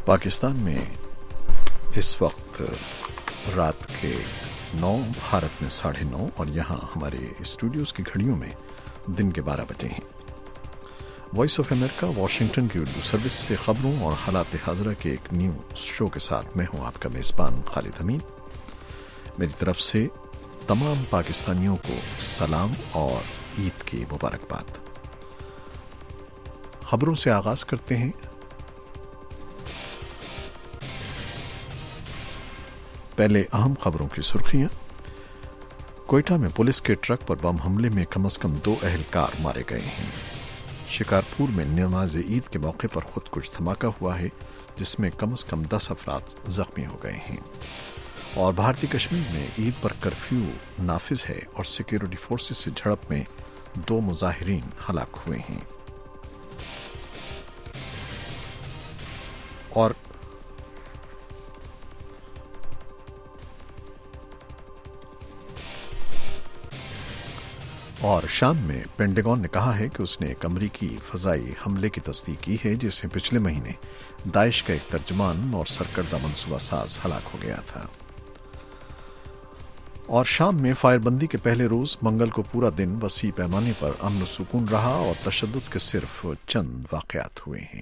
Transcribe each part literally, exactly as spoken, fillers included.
پاکستان میں اس وقت رات کے نو، بھارت میں ساڑھے نو، اور یہاں ہمارے اسٹوڈیوز کی گھڑیوں میں دن کے بارہ بجے ہیں۔ وائس آف امریکہ واشنگٹن کی اردو سروس سے خبروں اور حالات حاضرہ کے ایک نیوز شو کے ساتھ میں ہوں آپ کا میزبان خالد حمید۔ میری طرف سے تمام پاکستانیوں کو سلام اور عید کی مبارکباد۔ خبروں سے آغاز کرتے ہیں۔ پہلے اہم خبروں کی سرخیاں۔ کوئٹہ میں پولیس کے ٹرک پر بم حملے میں کم از کم دو اہلکار مارے گئے ہیں۔ شکارپور میں نماز عید کے موقع پر خود کش دھماکہ ہوا ہے جس میں کم از کم دس افراد زخمی ہو گئے ہیں۔ اور بھارتی کشمیر میں عید پر کرفیو نافذ ہے اور سیکیورٹی فورسز سے جھڑپ میں دو مظاہرین ہلاک ہوئے ہیں۔ اور اور شام میں پینٹاگون نے کہا ہے کہ اس نے ایک امریکی فضائی حملے کی تصدیق کی ہے جس میں پچھلے مہینے داعش کا ایک ترجمان اور سرکردہ منصوبہ ساز ہلاک ہو گیا تھا۔ اور شام میں فائر بندی کے پہلے روز منگل کو پورا دن وسیع پیمانے پر امن و سکون رہا اور تشدد کے صرف چند واقعات ہوئے ہیں۔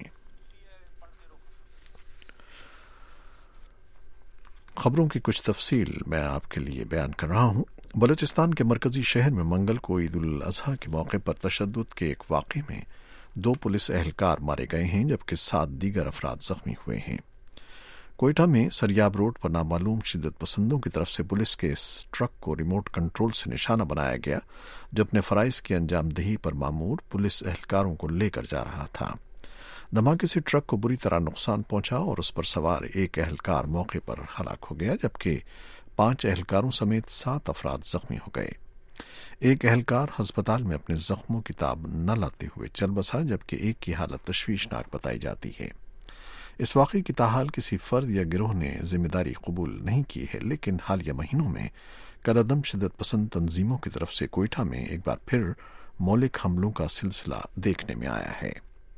خبروں کی کچھ تفصیل میں آپ کے لیے بیان کر رہا ہوں۔ بلوچستان کے مرکزی شہر میں منگل کو عید الاضحیٰ کے موقع پر تشدد کے ایک واقعے میں دو پولیس اہلکار مارے گئے ہیں جبکہ سات دیگر افراد زخمی ہوئے ہیں۔ کوئٹہ میں سریاب روڈ پر نامعلوم شدت پسندوں کی طرف سے پولیس کے اس ٹرک کو ریموٹ کنٹرول سے نشانہ بنایا گیا جو اپنے فرائض کی انجام دہی پر مامور پولیس اہلکاروں کو لے کر جا رہا تھا۔ دھماکے سے ٹرک کو بری طرح نقصان پہنچا اور اس پر سوار ایک اہلکار موقع پر ہلاک ہو گیا جبکہ پانچ اہلکاروں سمیت سات افراد زخمی ہو گئے۔ ایک اہلکار ہسپتال میں اپنے زخموں کی تاب نہ لاتے ہوئے چل بسا جبکہ ایک کی حالت تشویشناک بتائی جاتی ہے۔ اس واقعے کی تاحال کسی فرد یا گروہ نے ذمہ داری قبول نہیں کی ہے لیکن حالیہ مہینوں میں کالعدم شدت پسند تنظیموں کی طرف سے کوئٹہ میں ایک بار پھر مہلک حملوں کا سلسلہ دیکھنے میں آیا ہے۔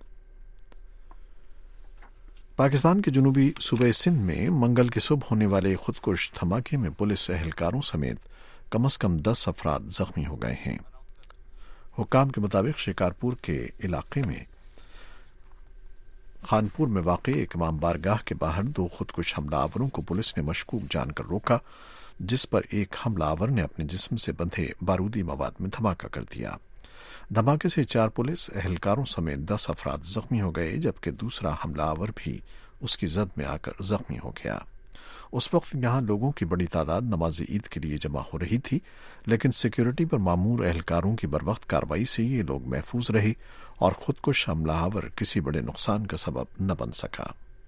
پاکستان کے جنوبی صوبے سندھ میں منگل کی صبح ہونے والے خودکش دھماکے میں پولیس اہلکاروں سمیت کم از کم دس افراد زخمی ہو گئے ہیں۔ حکام کے مطابق شکارپور کے علاقے میں خانپور میں واقع ایک امام بارگاہ کے باہر دو خودکش حملہ آوروں کو پولیس نے مشکوک جان کر روکا جس پر ایک حملہ آور نے اپنے جسم سے بندھے بارودی مواد میں دھماکہ کر دیا۔ دھماکے سے چار پولیس اہلکاروں سمیت دس افراد زخمی ہو گئے جبکہ دوسرا حملہ آور بھی اس کی زد میں آ کر زخمی ہو گیا۔ اس وقت یہاں لوگوں کی بڑی تعداد نماز عید کے لیے جمع ہو رہی تھی لیکن سیکیورٹی پر مامور اہلکاروں کی بروقت کارروائی سے یہ لوگ محفوظ رہے اور خودکش حملہ آور کسی بڑے نقصان کا سبب نہ بن سکا۔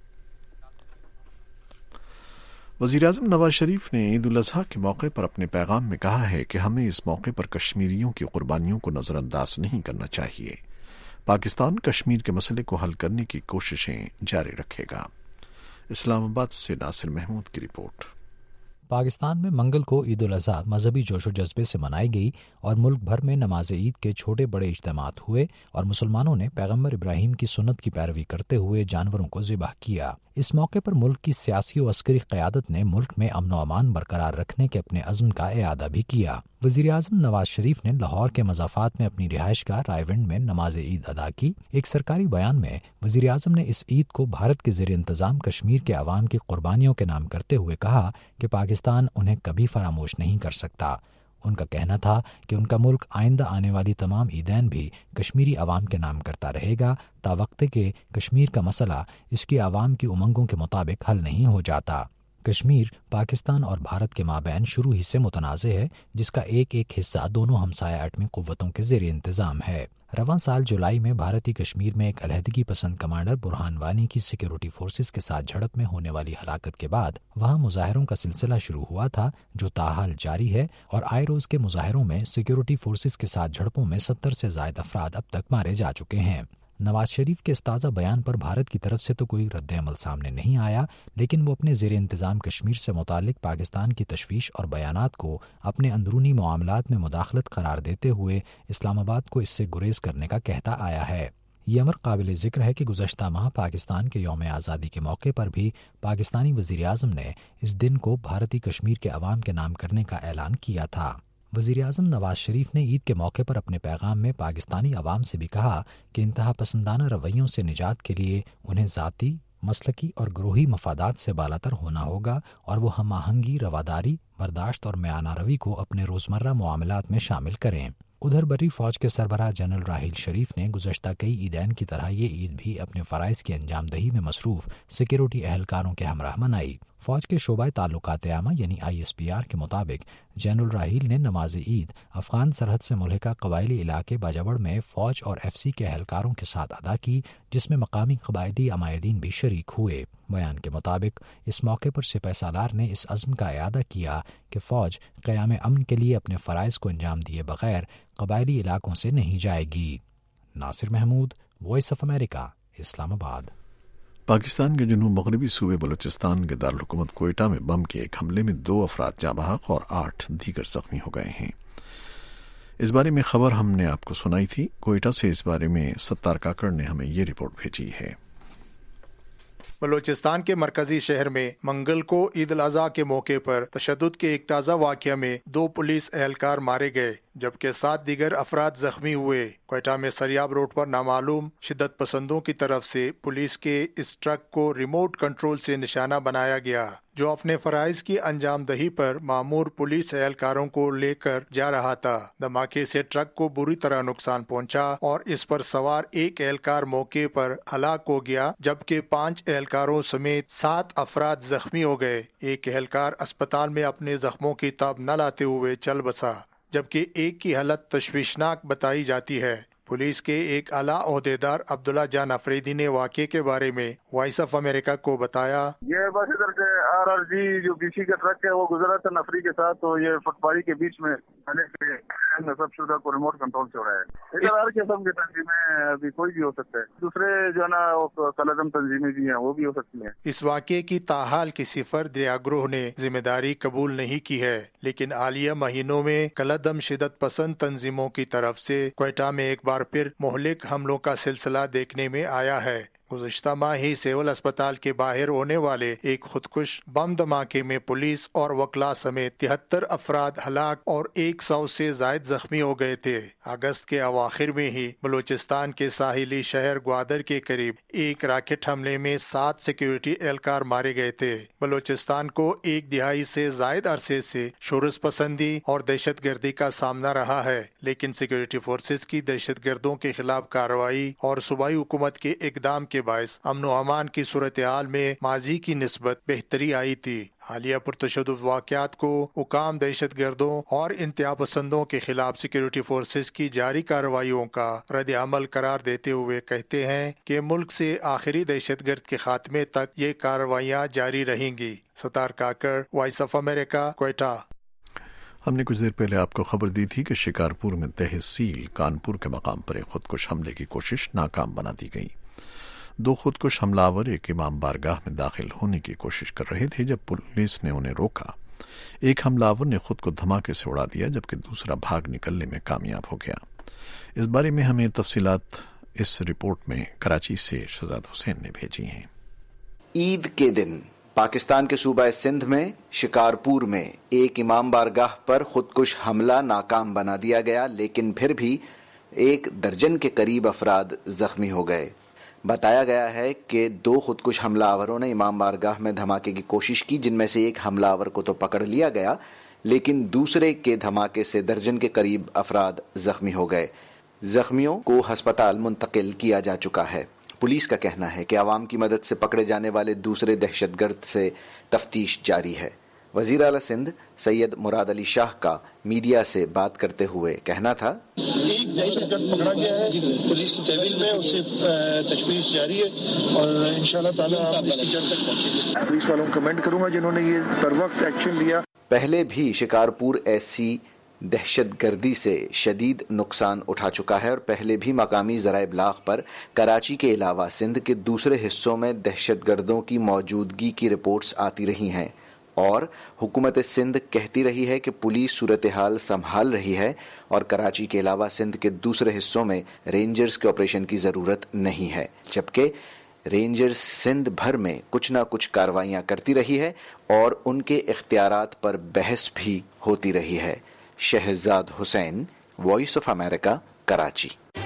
وزیراعظم نواز شریف نے عید الاضحیٰ کے موقع پر اپنے پیغام میں کہا ہے کہ ہمیں اس موقع پر کشمیریوں کی قربانیوں کو نظر انداز نہیں کرنا چاہیے۔ پاکستان کشمیر کے مسئلے کو حل کرنے کی کوششیں جاری رکھے گا۔ اسلام آباد سے ناصر محمود کی رپورٹ۔ پاکستان میں منگل کو عید الاضحیٰ مذہبی جوش و جذبے سے منائی گئی اور ملک بھر میں نماز عید کے چھوٹے بڑے اجتماعات ہوئے اور مسلمانوں نے پیغمبر ابراہیم کی سنت کی پیروی کرتے ہوئے جانوروں کو ذبح کیا۔ اس موقع پر ملک کی سیاسی و عسکری قیادت نے ملک میں امن و امان برقرار رکھنے کے اپنے عزم کا اعادہ بھی کیا۔ وزیراعظم نواز شریف نے لاہور کے مضافات میں اپنی رہائش گاہ رائے ونڈ میں نماز عید ادا کی۔ ایک سرکاری بیان میں وزیراعظم نے اس عید کو بھارت کے زیر انتظام کشمیر کے عوام کی قربانیوں کے نام کرتے ہوئے کہا کہ پاکستان انہیں کبھی فراموش نہیں کر سکتا۔ ان کا کہنا تھا کہ ان کا ملک آئندہ آنے والی تمام عیدین بھی کشمیری عوام کے نام کرتا رہے گا تا وقت کہ کشمیر کا مسئلہ اس کی عوام کی امنگوں کے مطابق حل نہیں ہو جاتا۔ کشمیر پاکستان اور بھارت کے مابین شروع ہی سے متنازع ہے جس کا ایک ایک حصہ دونوں ہمسایہ ایٹمی قوتوں کے زیر انتظام ہے۔ رواں سال جولائی میں بھارتی کشمیر میں ایک علیحدگی پسند کمانڈر برہان وانی کی سیکیورٹی فورسز کے ساتھ جھڑپ میں ہونے والی ہلاکت کے بعد وہاں مظاہروں کا سلسلہ شروع ہوا تھا جو تاحال جاری ہے اور آئے روز کے مظاہروں میں سیکیورٹی فورسز کے ساتھ جھڑپوں میں ستر سے زائد افراد اب تک مارے جا چکے ہیں۔ نواز شریف کے اس تازہ بیان پر بھارت کی طرف سے تو کوئی رد عمل سامنے نہیں آیا لیکن وہ اپنے زیر انتظام کشمیر سے متعلق پاکستان کی تشویش اور بیانات کو اپنے اندرونی معاملات میں مداخلت قرار دیتے ہوئے اسلام آباد کو اس سے گریز کرنے کا کہتا آیا ہے۔ یہ امر قابل ذکر ہے کہ گزشتہ ماہ پاکستان کے یوم آزادی کے موقع پر بھی پاکستانی وزیر اعظم نے اس دن کو بھارتی کشمیر کے عوام کے نام کرنے کا اعلان کیا تھا۔ وزیر اعظم نواز شریف نے عید کے موقع پر اپنے پیغام میں پاکستانی عوام سے بھی کہا کہ انتہا پسندانہ رویوں سے نجات کے لیے انہیں ذاتی، مسلکی اور گروہی مفادات سے بالاتر ہونا ہوگا اور وہ ہم آہنگی، رواداری، برداشت اور میانہ روی کو اپنے روزمرہ معاملات میں شامل کریں۔ ادھر بری فوج کے سربراہ جنرل راحیل شریف نے گزشتہ کئی عیدین کی طرح یہ عید بھی اپنے فرائض کی انجام دہی میں مصروف سیکیورٹی اہلکاروں کے ہمراہ منائی۔ فوج کے شعبہ تعلقات عامہ یعنی آئی ایس پی آر کے مطابق جنرل راحیل نے نماز عید افغان سرحد سے ملحقہ قبائلی علاقے باجوڑ میں فوج اور ایف سی کے اہلکاروں کے ساتھ ادا کی، جس میں مقامی قبائلی عمائدین بھی شریک ہوئے۔ بیان کے مطابق اس موقع پر سپہ سالار نے اس عزم کا اعادہ کیا کہ فوج قیام امن کے لیے اپنے فرائض کو انجام دیے بغیر قبائلی علاقوں سے نہیں جائے گی۔ Nasir Mahmood, voice of America, Islamabad. Pakistan کے جنوب مغربی صوبے بلوچستان کے دارالحکومت کوئٹہ میں بم کے ایک حملے میں دو افراد جاں بحق اور آٹھ دیگر زخمی ہو گئے ہیں۔ اس بارے میں خبر ہم نے آپ کو سنائی تھی۔ کوئٹہ سے اس بارے میں ستار کاکڑ نے ہمیں یہ رپورٹ بھیجی ہے۔ بلوچستان کے مرکزی شہر میں منگل کو عید الاضحیٰ کے موقع پر تشدد کے ایک تازہ واقعہ میں دو پولیس اہلکار مارے گئے جبکہ سات دیگر افراد زخمی ہوئے۔ کوئٹہ میں سریاب روڈ پر نامعلوم شدت پسندوں کی طرف سے پولیس کے اس ٹرک کو ریموٹ کنٹرول سے نشانہ بنایا گیا جو اپنے فرائض کی انجام دہی پر مامور پولیس اہلکاروں کو لے کر جا رہا تھا۔ دھماکے سے ٹرک کو بری طرح نقصان پہنچا اور اس پر سوار ایک اہلکار موقع پر ہلاک ہو گیا جبکہ پانچ اہلکاروں سمیت سات افراد زخمی ہو گئے۔ ایک اہلکار اسپتال میں اپنے زخموں کی تاب نہ لاتے ہوئے چل بسا جبکہ ایک کی حالت تشویشناک بتائی جاتی ہے۔ پولیس کے ایک اعلیٰ عہدیدار عبداللہ جان افریدی نے واقعے کے بارے میں وائس آف امریکہ کو بتایا، یہ بس ادھر سے آر آر جی جو بی سی کا ٹرک ہے وہ گزرا تھا نفری کے ساتھ، تو یہ پٹواری کے بیچ میں نصب شدہ کو ریموٹ کنٹرول سے اڑایا ہے۔ ادھر ہر قسم کی تنظیمیں ابھی کوئی بھی ہو سکتا ہے، دوسرے جو ہے نا کلعدم تنظیمیں بھی ہیں وہ بھی ہو سکتی ہیں۔ اس واقعے کی تاحال کسی فرد یا گروہ نے ذمہ داری قبول نہیں کی ہے، لیکن حالیہ مہینوں میں کلعدم شدت پسند تنظیموں کی طرف سے کوئٹہ میں ایک بار پھر مہلک حملوں کا سلسلہ دیکھنے میں آیا ہے۔ گزشتہ ماہ ہی سیول اسپتال کے باہر ہونے والے ایک خودکش بم دھماکے میں پولیس اور وکلاء سمیت تہتر افراد ہلاک اور ایک سو سے زائد زخمی ہو گئے تھے۔ اگست کے اواخر میں ہی بلوچستان کے ساحلی شہر گوادر کے قریب ایک راکٹ حملے میں سات سیکیورٹی اہلکار مارے گئے تھے۔ بلوچستان کو ایک دہائی سے زائد عرصے سے شورش پسندی اور دہشت گردی کا سامنا رہا ہے، لیکن سیکیورٹی فورسز کی دہشت گردوں کے خلاف کارروائی اور صوبائی حکومت کے اقدام کے باعث امن و امان کی صورتحال میں ماضی کی نسبت بہتری آئی تھی۔ حالیہ پرتشدد واقعات کو حکام دہشت گردوں اور انتہا پسندوں کے خلاف سیکیورٹی فورسز کی جاری کارروائیوں کا رد عمل قرار دیتے ہوئے کہتے ہیں کہ ملک سے آخری دہشت گرد کے خاتمے تک یہ کارروائیاں جاری رہیں گی۔ Sattar Kakar, voice of America, Quetta. ہم نے کچھ دیر پہلے آپ کو خبر دی تھی کہ شکارپور میں تحصیل کانپور کے مقام پر ایک خودکش حملے کی کوشش ناکام بنا دی گئی۔ دو خودکش حملہ آور ایک امام بارگاہ میں داخل ہونے کی کوشش کر رہے تھے جب پولیس نے انہیں روکا۔ ایک حملہ آور نے خود کو دھماکے سے اڑا دیا جبکہ دوسرا بھاگ نکلنے میں کامیاب ہو گیا۔ اس بارے میں ہمیں تفصیلات اس رپورٹ میں کراچی سے شہزاد حسین نے بھیجی ہیں۔ عید کے دن پاکستان کے صوبہ سندھ میں شکارپور میں ایک امام بارگاہ پر خودکش حملہ ناکام بنا دیا گیا، لیکن پھر بھی ایک درجن کے قریب افراد زخمی ہو گئے۔ بتایا گیا ہے کہ دو خودکش حملہ آوروں نے امام بارگاہ میں دھماکے کی کوشش کی، جن میں سے ایک حملہ آور کو تو پکڑ لیا گیا لیکن دوسرے کے دھماکے سے درجن کے قریب افراد زخمی ہو گئے۔ زخمیوں کو ہسپتال منتقل کیا جا چکا ہے۔ پولیس کا کہنا ہے کہ عوام کی مدد سے پکڑے جانے والے دوسرے دہشت گرد سے تفتیش جاری ہے۔ وزیر اعلیٰ سندھ سید مراد علی شاہ کا میڈیا سے بات کرتے ہوئے کہنا تھا، ایک دہشت گرد پکڑا گیا ہے پولیس کی تحویل میں، اس سے تشویش جاری ہے اور انشاءاللہ تعالی ہم اس کی جڑ تک پہنچیں گے۔ پولیس والوں کو کمنٹ کروں گا جنہوں نے یہ پر وقت ایکشن لیا۔ پہلے بھی شکارپور ایسی دہشت گردی سے شدید نقصان اٹھا چکا ہے اور پہلے بھی مقامی ذرائع ابلاغ پر کراچی کے علاوہ سندھ کے دوسرے حصوں میں دہشت گردوں کی موجودگی کی رپورٹس آتی رہی ہیں اور حکومت سندھ کہتی رہی ہے کہ پولیس صورتحال سنبھال رہی ہے اور کراچی کے علاوہ سندھ کے دوسرے حصوں میں رینجرز کے آپریشن کی ضرورت نہیں ہے، جبکہ رینجرز سندھ بھر میں کچھ نہ کچھ کارروائیاں کرتی رہی ہے اور ان کے اختیارات پر بحث بھی ہوتی رہی ہے۔ Shahzad Hussain, voice of America, Karachi.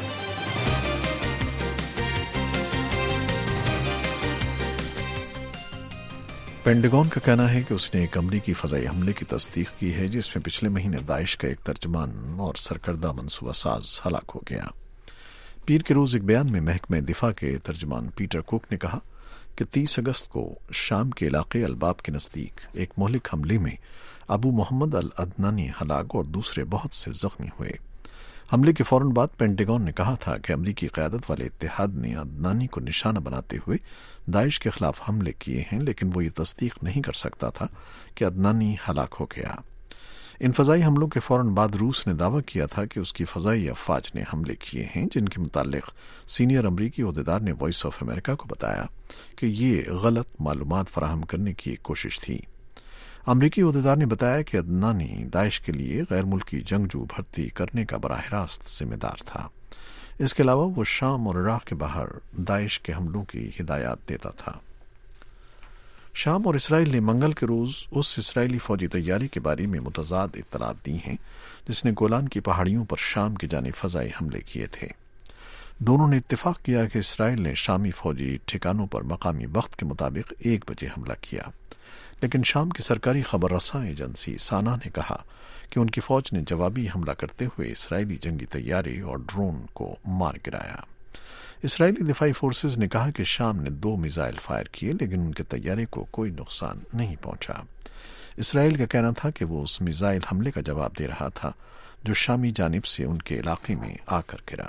Pentagon کا کہنا ہے کہ اس نے ایک امریکی فضائی حملے کی تصدیق کی ہے جس میں پچھلے مہینے داعش کا ایک ترجمان اور سرکردہ منصوبہ ساز ہلاک ہو گیا۔ پیر کے روز ایک بیان میں محکمہ دفاع کے ترجمان پیٹر کوک نے کہا کہ تیس اگست کو شام کے علاقے الباب کے نزدیک ایک مہلک حملے میں ابو محمد العدنانی ہلاک اور دوسرے بہت سے زخمی ہوئے۔ حملے کے فوراً بعد پینٹاگون نے کہا تھا کہ امریکی قیادت والے اتحاد نے عدنانی کو نشانہ بناتے ہوئے داعش کے خلاف حملے کیے ہیں، لیکن وہ یہ تصدیق نہیں کر سکتا تھا کہ عدنانی ہلاک ہو گیا۔ ان فضائی حملوں کے فوراً بعد روس نے دعویٰ کیا تھا کہ اس کی فضائی افواج نے حملے کیے ہیں، جن کے متعلق سینئر امریکی عہدیدار نے وائس آف امریکہ کو بتایا کہ یہ غلط معلومات فراہم کرنے کی ایک کوشش تھی۔ امریکی عہدیدار نے بتایا کہ عدنانی داعش کے لیے غیر ملکی جنگجو بھرتی کرنے کا براہ راست ذمہ دار تھا۔ اس کے علاوہ وہ شام اور عراق کے باہر داعش کے حملوں کی ہدایات دیتا تھا۔ شام اور اسرائیل نے منگل کے روز اس اسرائیلی فوجی تیاری کے بارے میں متضاد اطلاعات دی ہیں جس نے گولان کی پہاڑیوں پر شام کی جانب فضائی حملے کیے تھے۔ دونوں نے اتفاق کیا کہ اسرائیل نے شامی فوجی ٹھکانوں پر مقامی وقت کے مطابق ایک بجے حملہ کیا، لیکن شام کی سرکاری خبر رساں ایجنسی سانا نے کہا کہ ان کی فوج نے جوابی حملہ کرتے ہوئے اسرائیلی جنگی طیارے اور ڈرون کو مار گرایا۔ اسرائیلی دفاعی فورسز نے کہا کہ شام نے دو میزائل فائر کیے لیکن ان کے طیارے کو کوئی نقصان نہیں پہنچا۔ اسرائیل کا کہنا تھا کہ وہ اس میزائل حملے کا جواب دے رہا تھا جو شامی جانب سے ان کے علاقے میں آ کر گرا۔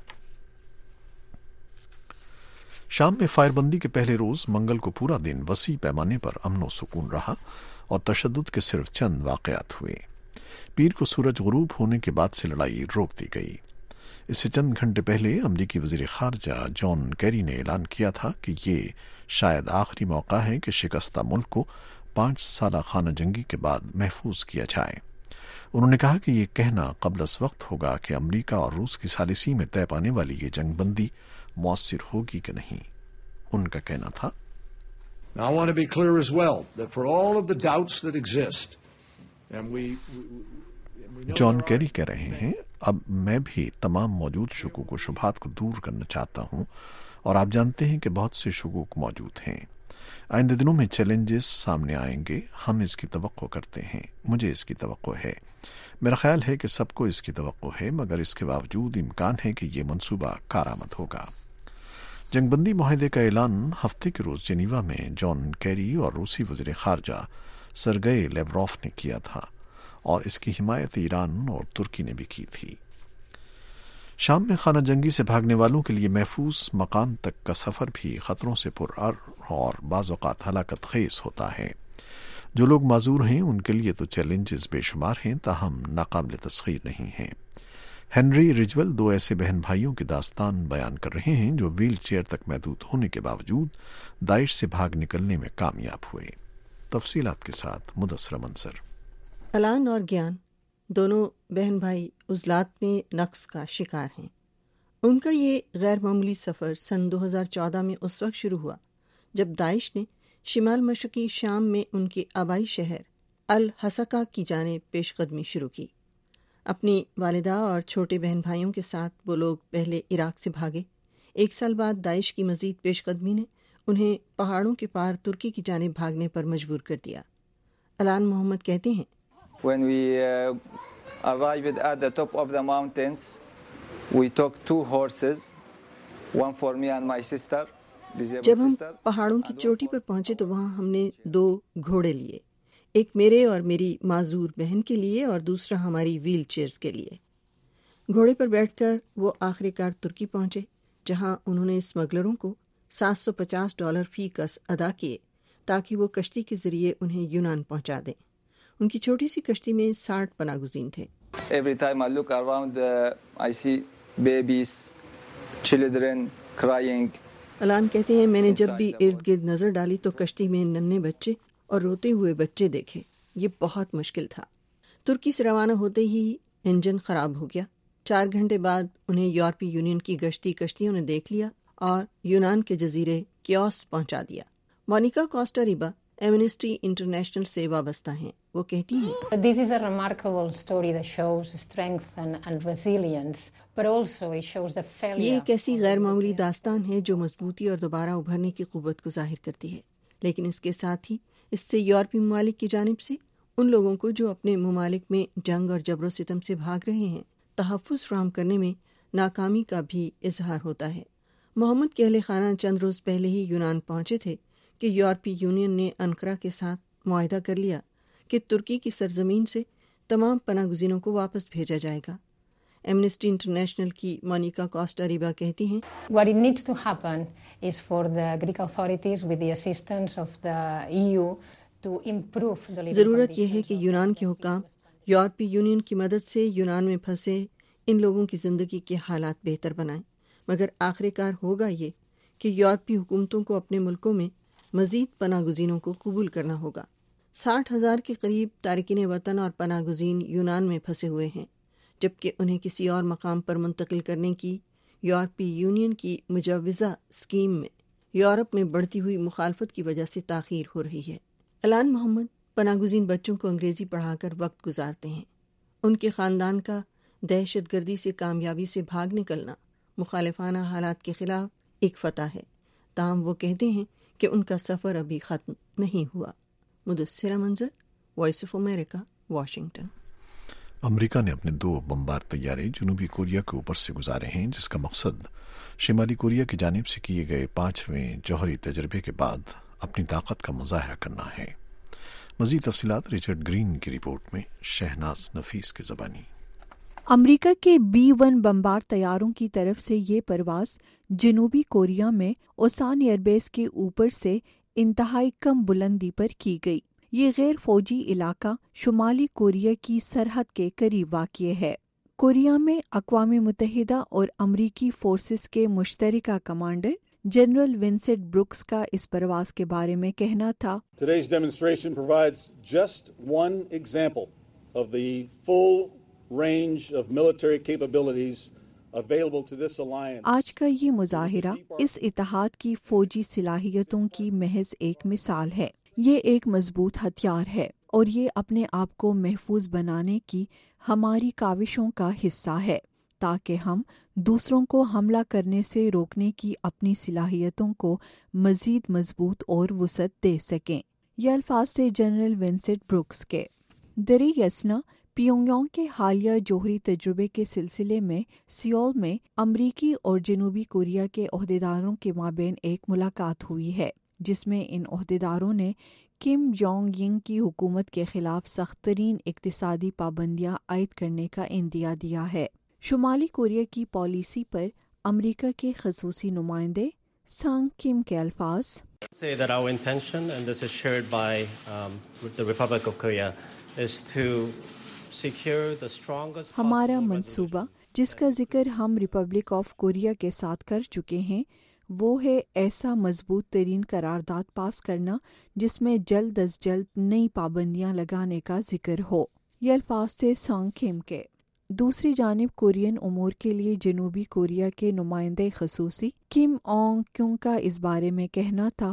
شام میں فائر بندی کے پہلے روز منگل کو پورا دن وسیع پیمانے پر امن و سکون رہا اور تشدد کے صرف چند واقعات ہوئے۔ پیر کو سورج غروب ہونے کے بعد سے لڑائی روک دی گئی۔ اس سے چند گھنٹے پہلے امریکی وزیر خارجہ جان کیری نے اعلان کیا تھا کہ یہ شاید آخری موقع ہے کہ شکستہ ملک کو پانچ سالہ خانہ جنگی کے بعد محفوظ کیا جائے۔ انہوں نے کہا کہ یہ کہنا قبل از وقت ہوگا کہ امریکہ اور روس کی ثالثی میں طے پانے والی یہ جنگ بندی مؤثر ہوگی کہ نہیں۔ ان کا کہنا تھا Now, I want to be clear as well that for all of the doubts that exist, and we, we John Kerry کہہ رہے ہیں، اب میں بھی تمام موجود شکوک و شبہات کو دور کرنا چاہتا ہوں اور آپ جانتے ہیں کہ بہت سے شکوک موجود ہیں۔ آئندہ دنوں میں چیلنجز سامنے آئیں گے، ہم اس کی توقع کرتے ہیں، مجھے اس کی توقع ہے، میرا خیال ہے کہ سب کو اس کی توقع ہے، مگر اس کے باوجود امکان ہے کہ یہ منصوبہ کارآمد ہوگا۔ جنگ بندی معاہدے کا اعلان ہفتے کے روز جنیوا میں جان کیری اور روسی وزیر خارجہ سرگئی لیوروف نے کیا تھا اور اس کی حمایت ایران اور ترکی نے بھی کی تھی۔ شام میں خانہ جنگی سے بھاگنے والوں کے لیے محفوظ مقام تک کا سفر بھی خطروں سے پر اور بعض اوقات ہلاکت خیز ہوتا ہے۔ جو لوگ معذور ہیں ان کے لیے تو چیلنجز بے شمار ہیں، تاہم ناقابل تسخیر نہیں ہیں۔ ہنری رجول دو ایسے بہن بھائیوں کی داستان بیان کر رہے ہیں جو ویل چیئر تک محدود ہونے کے باوجود داعش سے بھاگ نکلنے میں کامیاب ہوئے۔ تفصیلات کے ساتھ مدثرہ منصر۔ الان اور گیان دونوں بہن بھائی عضلات میں نقص کا شکار ہیں۔ ان کا یہ غیر معمولی سفر سن دو ہزار چودہ میں اس وقت شروع ہوا جب داعش نے شمال مشرقی شام میں ان کے آبائی شہر الحسکہ کی جانب پیش قدمی شروع کی۔ اپنی والدہ اور چھوٹے بہن بھائیوں کے ساتھ وہ لوگ پہلے عراق سے بھاگے۔ ایک سال بعد داعش کی مزید پیش قدمی نے انہیں پہاڑوں کے پار ترکی کی جانب بھاگنے پر مجبور کر دیا۔ الان محمد کہتے ہیں When we uh, arrived at the top of the mountains, we took two horses, one for me and my sister. جب ہم پہاڑوں کی چوٹی پر پہنچے تو وہاں ہم نے دو گھوڑے لیے، ایک میرے اور میری معذور بہن کے لیے اور دوسرا ہماری ویل چیئرز کے لیے۔ گھوڑے پر بیٹھ کر وہ آخر کار ترکی پہنچے، جہاں انہوں نے اسمگلروں کو سات سو پچاس ڈالر فی کس ادا کیے تاکہ وہ کشتی کے ذریعے انہیں یونان پہنچا دیں۔ ان کی چھوٹی سی کشتی میں ساٹھ پناہ گزین تھے۔ Every time I look around, uh, I see babies, children crying. الان کہتے ہیں میں نے جب بھی ارد گرد نظر ڈالی تو کشتی میں ننھے بچے اور روتے ہوئے بچے دیکھے۔ یہ بہت مشکل تھا۔ ترکی سے روانہ ہوتے ہی انجن خراب ہو گیا۔ چار گھنٹے بعد انہیں یورپی یونین کی گشتی کشتیوں نے دیکھ لیا اور یونان کے جزیرے کیوس پہنچا دیا۔ Monica Costa Riba Amnesty International سے وابستہ ہیں۔ وہ کہتی ہیں This is a remarkable story that shows strength and, and resilience, but also it shows the failure. یہ ایک ایسی غیر معمولی داستان ہے جو مضبوطی اور دوبارہ ابھرنے کی قوت کو ظاہر کرتی ہے، لیکن اس کے ساتھ ہی اس سے یورپی ممالک کی جانب سے ان لوگوں کو جو اپنے ممالک میں جنگ اور جبر و ستم سے بھاگ رہے ہیں تحفظ فراہم کرنے میں ناکامی کا بھی اظہار ہوتا ہے۔ محمد کے اہل خانہ چند روز پہلے ہی یونان پہنچے تھے کہ یورپی یونین نے انقرہ کے ساتھ معاہدہ کر لیا کہ ترکی کی سرزمین سے تمام پناہ گزینوں کو واپس بھیجا جائے گا۔ ایمنسٹی انٹرنیشنل کی مونیکا کوسٹا ریبا کہتی ہیں What it needs to happen is for the Greek authorities with the assistance of the E U to improve the living ضرورت یہ ہے کہ یونان کے حکام یورپی یونین کی مدد سے یونان میں پھنسے ان لوگوں کی زندگی کے حالات بہتر بنائیں، مگر آخر کار ہوگا یہ کہ یورپی حکومتوں کو اپنے ملکوں میں مزید پناہ گزینوں کو قبول کرنا ہوگا۔ ساٹھ ہزار کے قریب تارکین وطن اور پناہ گزین یونان میں پھنسے ہوئے ہیں، جبکہ انہیں کسی اور مقام پر منتقل کرنے کی یورپی یونین کی مجوزہ اسکیم میں یورپ میں بڑھتی ہوئی مخالفت کی وجہ سے تاخیر ہو رہی ہے۔ الان محمد پناہ گزین بچوں کو انگریزی پڑھا کر وقت گزارتے ہیں۔ ان کے خاندان کا دہشت گردی سے کامیابی سے بھاگ نکلنا مخالفانہ حالات کے خلاف ایک فتح ہے، تاہم وہ کہتے ہیں کہ ان کا سفر ابھی ختم نہیں ہوا۔ Mudassira Manzar, voice of America, Washington. America نے اپنے دو بمبار طیارے جنوبی کوریا کے اوپر سے گزارے ہیں، جس کا مقصد شمالی کوریا کی جانب سے کیے گئے پانچویں جوہری تجربے کے بعد اپنی طاقت کا مظاہرہ کرنا ہے۔ مزید تفصیلات رچرڈ گرین کی رپورٹ میں، شہناز نفیس کی زبانی۔ امریکہ کے بی ون بمبار طیاروں کی طرف سے یہ پرواز جنوبی کوریا میں اوسان ایئر بیس کے اوپر سے انتہائی کم بلندی پر کی گئی۔ یہ غیر فوجی علاقہ شمالی کوریا کی سرحد کے قریب واقع ہے۔ کوریا میں اقوام متحدہ اور امریکی فورسز کے مشترکہ کمانڈر جنرل ونسنٹ بروکس کا اس پرواز کے بارے میں کہنا تھا، Today's demonstration provides just one example of the full range of military capabilities available to this alliance. آج کا یہ مظاہرہ اس اتحاد کی فوجی صلاحیتوں کی محض ایک مثال ہے۔ یہ ایک مضبوط ہتھیار ہے اور یہ اپنے آپ کو محفوظ بنانے کی ہماری کاوشوں کا حصہ ہے تاکہ ہم دوسروں کو حملہ کرنے سے روکنے کی اپنی صلاحیتوں کو مزید مضبوط اور وسعت دے سکیں۔ یہ الفاظ سے جنرل ونسنٹ بروکس کے۔ دری یسنا پیونگ یانگ کے حالیہ جوہری تجربے کے سلسلے میں سیول میں امریکی اور جنوبی کوریا کے عہدیداروں کے مابین ایک ملاقات ہوئی ہے، جس میں ان عہدیداروں نے کم جونگ ینگ کی حکومت کے خلاف سخت ترین اقتصادی پابندیاں عائد کرنے کا عندیہ دیا ہے۔ شمالی کوریا کی پالیسی پر امریکہ کے خصوصی نمائندے سانگ کم کے الفاظ، say that our intention, and this is shared by um, the Republic of Korea, is to secure the strongest ہمارا منصوبہ جس کا ذکر ہم ریپبلک آف کوریا کے ساتھ کر چکے ہیں وہ ہے ایسا مضبوط ترین قرارداد پاس کرنا جس میں جلد از جلد نئی پابندیاں لگانے کا ذکر ہو۔ یہ الفاظ تھے سانگ کم کے۔ دوسری جانب کورین امور کے لیے جنوبی کوریا کے نمائندے خصوصی کم اونگ کیونگ کا اس بارے میں کہنا تھا،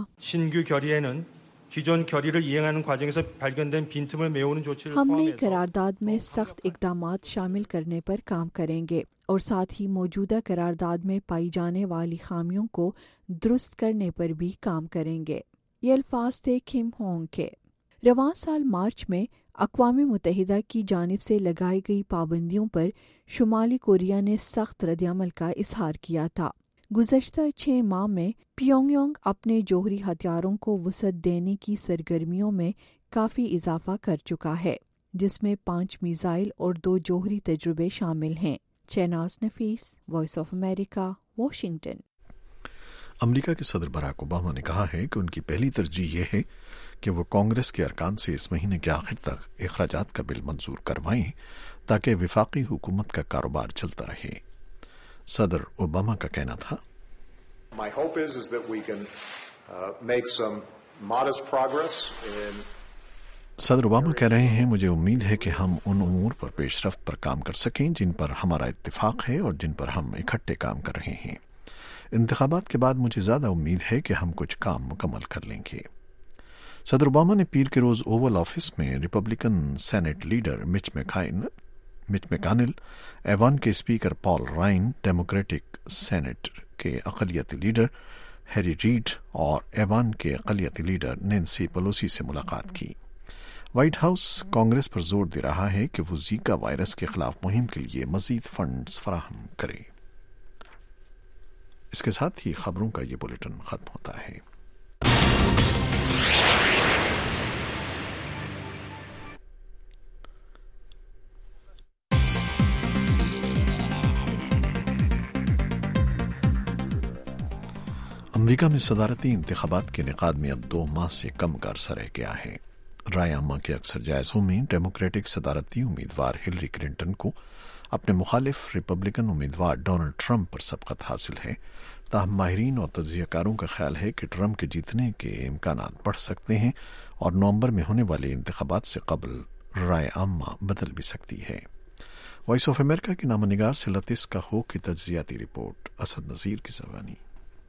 ہم نئی قرارداد میں سخت اقدامات شامل کرنے پر کام کریں گے اور ساتھ ہی موجودہ قرارداد میں پائی جانے والی خامیوں کو درست کرنے پر بھی کام کریں گے۔ یہ الفاظ تھے کم ہونگ کے۔ رواں سال مارچ میں اقوام متحدہ کی جانب سے لگائی گئی پابندیوں پر شمالی کوریا نے سخت ردعمل کا اظہار کیا تھا۔ گزشتہ چھ ماہ میں پیونگ یانگ اپنے جوہری ہتھیاروں کو وسعت دینے کی سرگرمیوں میں کافی اضافہ کر چکا ہے، جس میں پانچ میزائل اور دو جوہری تجربے شامل ہیں۔ Shahnaz Nafees, voice of America, Washington. America کے صدر باراک اوباما نے کہا ہے کہ ان کی پہلی ترجیح یہ ہے کہ وہ کانگریس کے ارکان سے اس مہینے کے آخر تک اخراجات کا بل منظور کروائیں تاکہ وفاقی حکومت کا کاروبار چلتا رہے۔ صدر اوباما کا کہنا تھا، My hope is, is that we can uh, make some modest progress in सदर ओबामा कह रहे हैं, मुझे उम्मीद है कि हम उन उमूर पर पेशरफ्त पर काम कर सकें जिन पर हमारा इत्तिफाक है और जिन पर हम इकट्ठे काम कर रहे हैं। इंतखाबात के बाद मुझे ज़्यादा उम्मीद है कि हम कुछ काम मुकम्मल कर लेंगे। सदर ओबामा ने पीर के रोज़ ओवल ऑफिस में Republican senate leader Mitch McConnell Mitch McConnell ऐवान के speaker Paul Ryan, Democratic senate के अक़लियती लीडर हैरी रीड और ऐवान के अक़लियती लीडर नैन्सी पेलोसी से मुलाकात की। व्हाइट हाउस कांग्रेस पर जोर दे रहा है कि वो जीका वायरस के खिलाफ मुहिम के लिए मजीद फंड्स फराहम करे। इसके साथ ही खबरों का ये बुलेटिन खत्म होता है। अमरीका में सदारती इंतखाबात के इनेकाद में अब दो माह से कम का अरसा रह गया है। राय आमा के अक्सर जायजों में डेमोक्रेटिक सदारती उम्मीदवार हिलरी क्लिंटन को अपने मुखालिफ रिपब्लिकन उम्मीदवार डोनाल्ड ट्रंप पर सबकत हासिल है। ताहम माहिरीन और तज्जियाकारों का ख्याल है कि ट्रंप के जीतने के इम्कानात बढ़ सकते हैं और नवंबर में होने वाले इंतखाबात से कबल राय आमा बदल भी सकती है। वॉइस ऑफ अमेरिका की नामनिगार से लतीस काहो की तज्जियाती रिपोर्ट, असद नज़ीर की ज़बानी।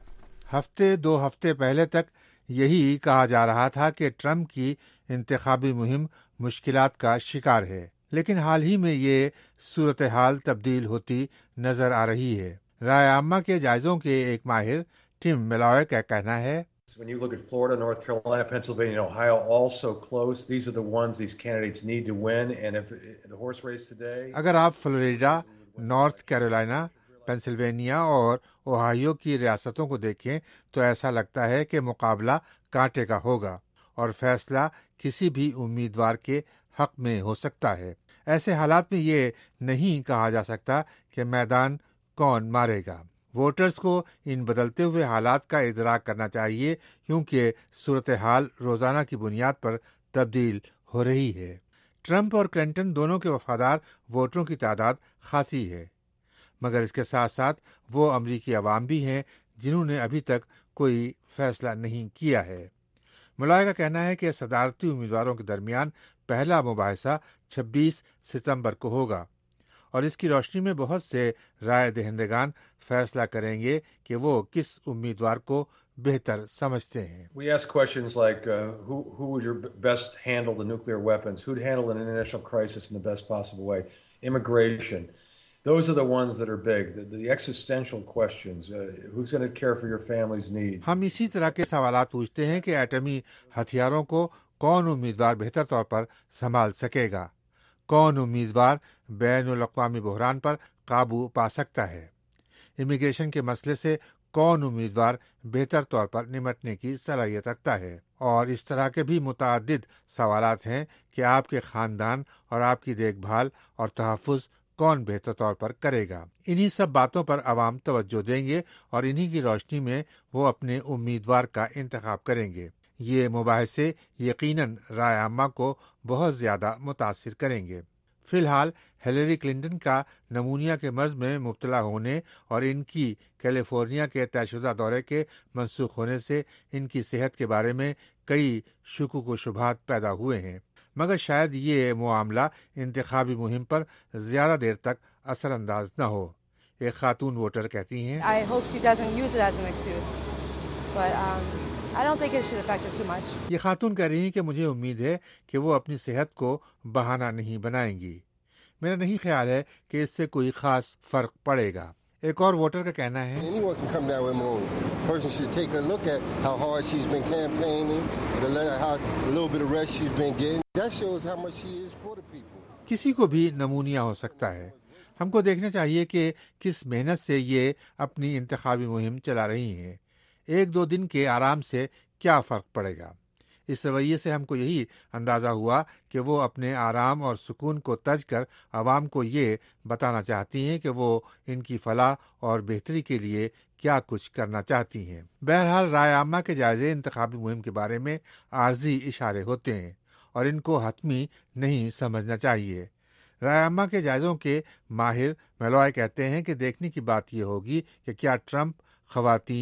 हफ्ते दो हफ्ते पहले तक यही कहा जा रहा था कि ट्रंप की इंतखाबी मुहिम मुश्किलात का शिकार है, लेकिन हाल ही में ये सूरत हाल तब्दील होती नजर आ रही है। राय आमा के जायजों के एक माहिर टिम मेलॉय का कहना है, When you look at Florida, North Carolina, Pennsylvania, and Ohio, all so close, these are the ones these candidates need to win. And if the horse race today, अगर आप फ्लोरिडा, नॉर्थ कैरोलिना, पेंसिल्वेनिया और Ohio की रियासतों को देखें तो ऐसा लगता है कि मुकाबला कांटे का होगा और फैसला किसी भी उम्मीदवार के हक में हो सकता है। ऐसे हालात में ये नहीं कहा जा सकता कि मैदान कौन मारेगा। वोटर्स को इन बदलते हुए हालात का इदराक करना चाहिए, क्योंकि सूरत हाल रोज़ाना की बुनियाद पर तब्दील हो रही है। ट्रंप और क्लिंटन दोनों के वफादार वोटरों की तादाद खासी है, मगर इसके साथ साथ वो अमरीकी अवाम भी हैं जिन्होंने अभी तक कोई फैसला नहीं किया है। मुलाय का कहना है कि सदारती उम्मीदवारों के दरमियान पहला मुबाहिसा छब्बीस सितंबर को होगा और इसकी रोशनी में बहुत से राय दहिंदगान फैसला करेंगे कि वो किस उम्मीदवार को बेहतर समझते हैं। we ask questions like uh, who who would your best handle the nuclear weapons, who'd handle an international crisis in the best possible way, immigration. Those are the ones that are big, the, the existential questions. Uh, who's going to care for your family's needs? हम इसी तरह के सवालात पूछते हैं कि एटमी हथियारों को कौन उम्मीदवार बेहतर तौर पर संभाल सकेगा, कौन उम्मीदवार बैनुल अक़वामी बहरान पर काबू पा सकता है, इमिग्रेशन के मसले से कौन उम्मीदवार बेहतर तौर पर निपटने की सलाहियत रखता है, और इस तरह के भी मुतअद्दिद सवालात हैं कि आपके ख़ानदान और आपकी देखभाल और तहफ़्फ़ुज़ कौन बेहतर तौर पर करेगा। इन्हीं सब बातों पर अवाम तवज्जो देंगे और इन्हीं की रोशनी में वो अपने उम्मीदवार का इंतखाब करेंगे। ये मुबाहिसे यकीनन राय आमा को बहुत ज़्यादा मुतासिर करेंगे। फ़िलहाल हिलरी क्लिंटन का नमूनिया के मर्ज़ में मुब्तला होने और इनकी कैलिफोर्निया के तयशुदा दौरे के मनसूख होने से इनकी सेहत के बारे में कई शुकूक व शुबहात पैदा हुए हैं, मगर शायद ये मामला इंतखाबी मुहिम पर ज़्यादा देर तक असरअंदाज न हो। एक खातून वोटर कहती हैं, I hope she doesn't use it as an excuse, but um, I don't think it should affect her too much. ये खातून कह रही हैं कि मुझे उम्मीद है कि वो अपनी सेहत को बहाना नहीं बनाएंगी। मेरा नहीं ख्याल है कि इससे कोई खास फर्क पड़ेगा। एक और वोटर का कहना है, Anyone can come down with pneumonia. Person should take a look at how hard she's been campaigning, the little, how a little bit of rest she's been getting. That shows how much she is for the people. किसी को भी नमूनिया हो सकता है। हमको देखना चाहिए कि किस मेहनत से ये अपनी इंतखाबी मुहिम चला रही हैं। एक दो दिन के आराम से क्या फ़र्क पड़ेगा। इस रवैये से हमको यही अंदाज़ा हुआ कि वो अपने आराम और सुकून को तज कर आवाम को ये बताना चाहती हैं कि वो इनकी फलाह और बेहतरी के लिए क्या कुछ करना चाहती हैं। बहरहाल राय आमा के जायज़े इंतखाबी मुहिम के बारे में आर्जी इशारे होते हैं और इनको हतमी नहीं समझना चाहिए। राय आमा के जायज़ों के माहिर मेलॉय कहते हैं कि देखने की बात यह होगी कि क्या ट्रंप ख़वातीन,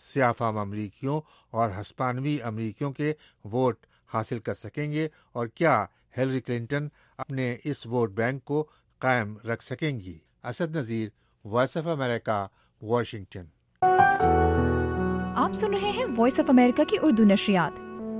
سیاہ فام امریکیوں اور ہسپانوی امریکیوں کے ووٹ حاصل کر سکیں گے، اور کیا ہیلری کلنٹن اپنے اس ووٹ بینک کو قائم رکھ سکیں گی؟ Asad Nazir, voice of America, Washington. آپ سن رہے ہیں وائس آف امریکہ کی اردو نشریات۔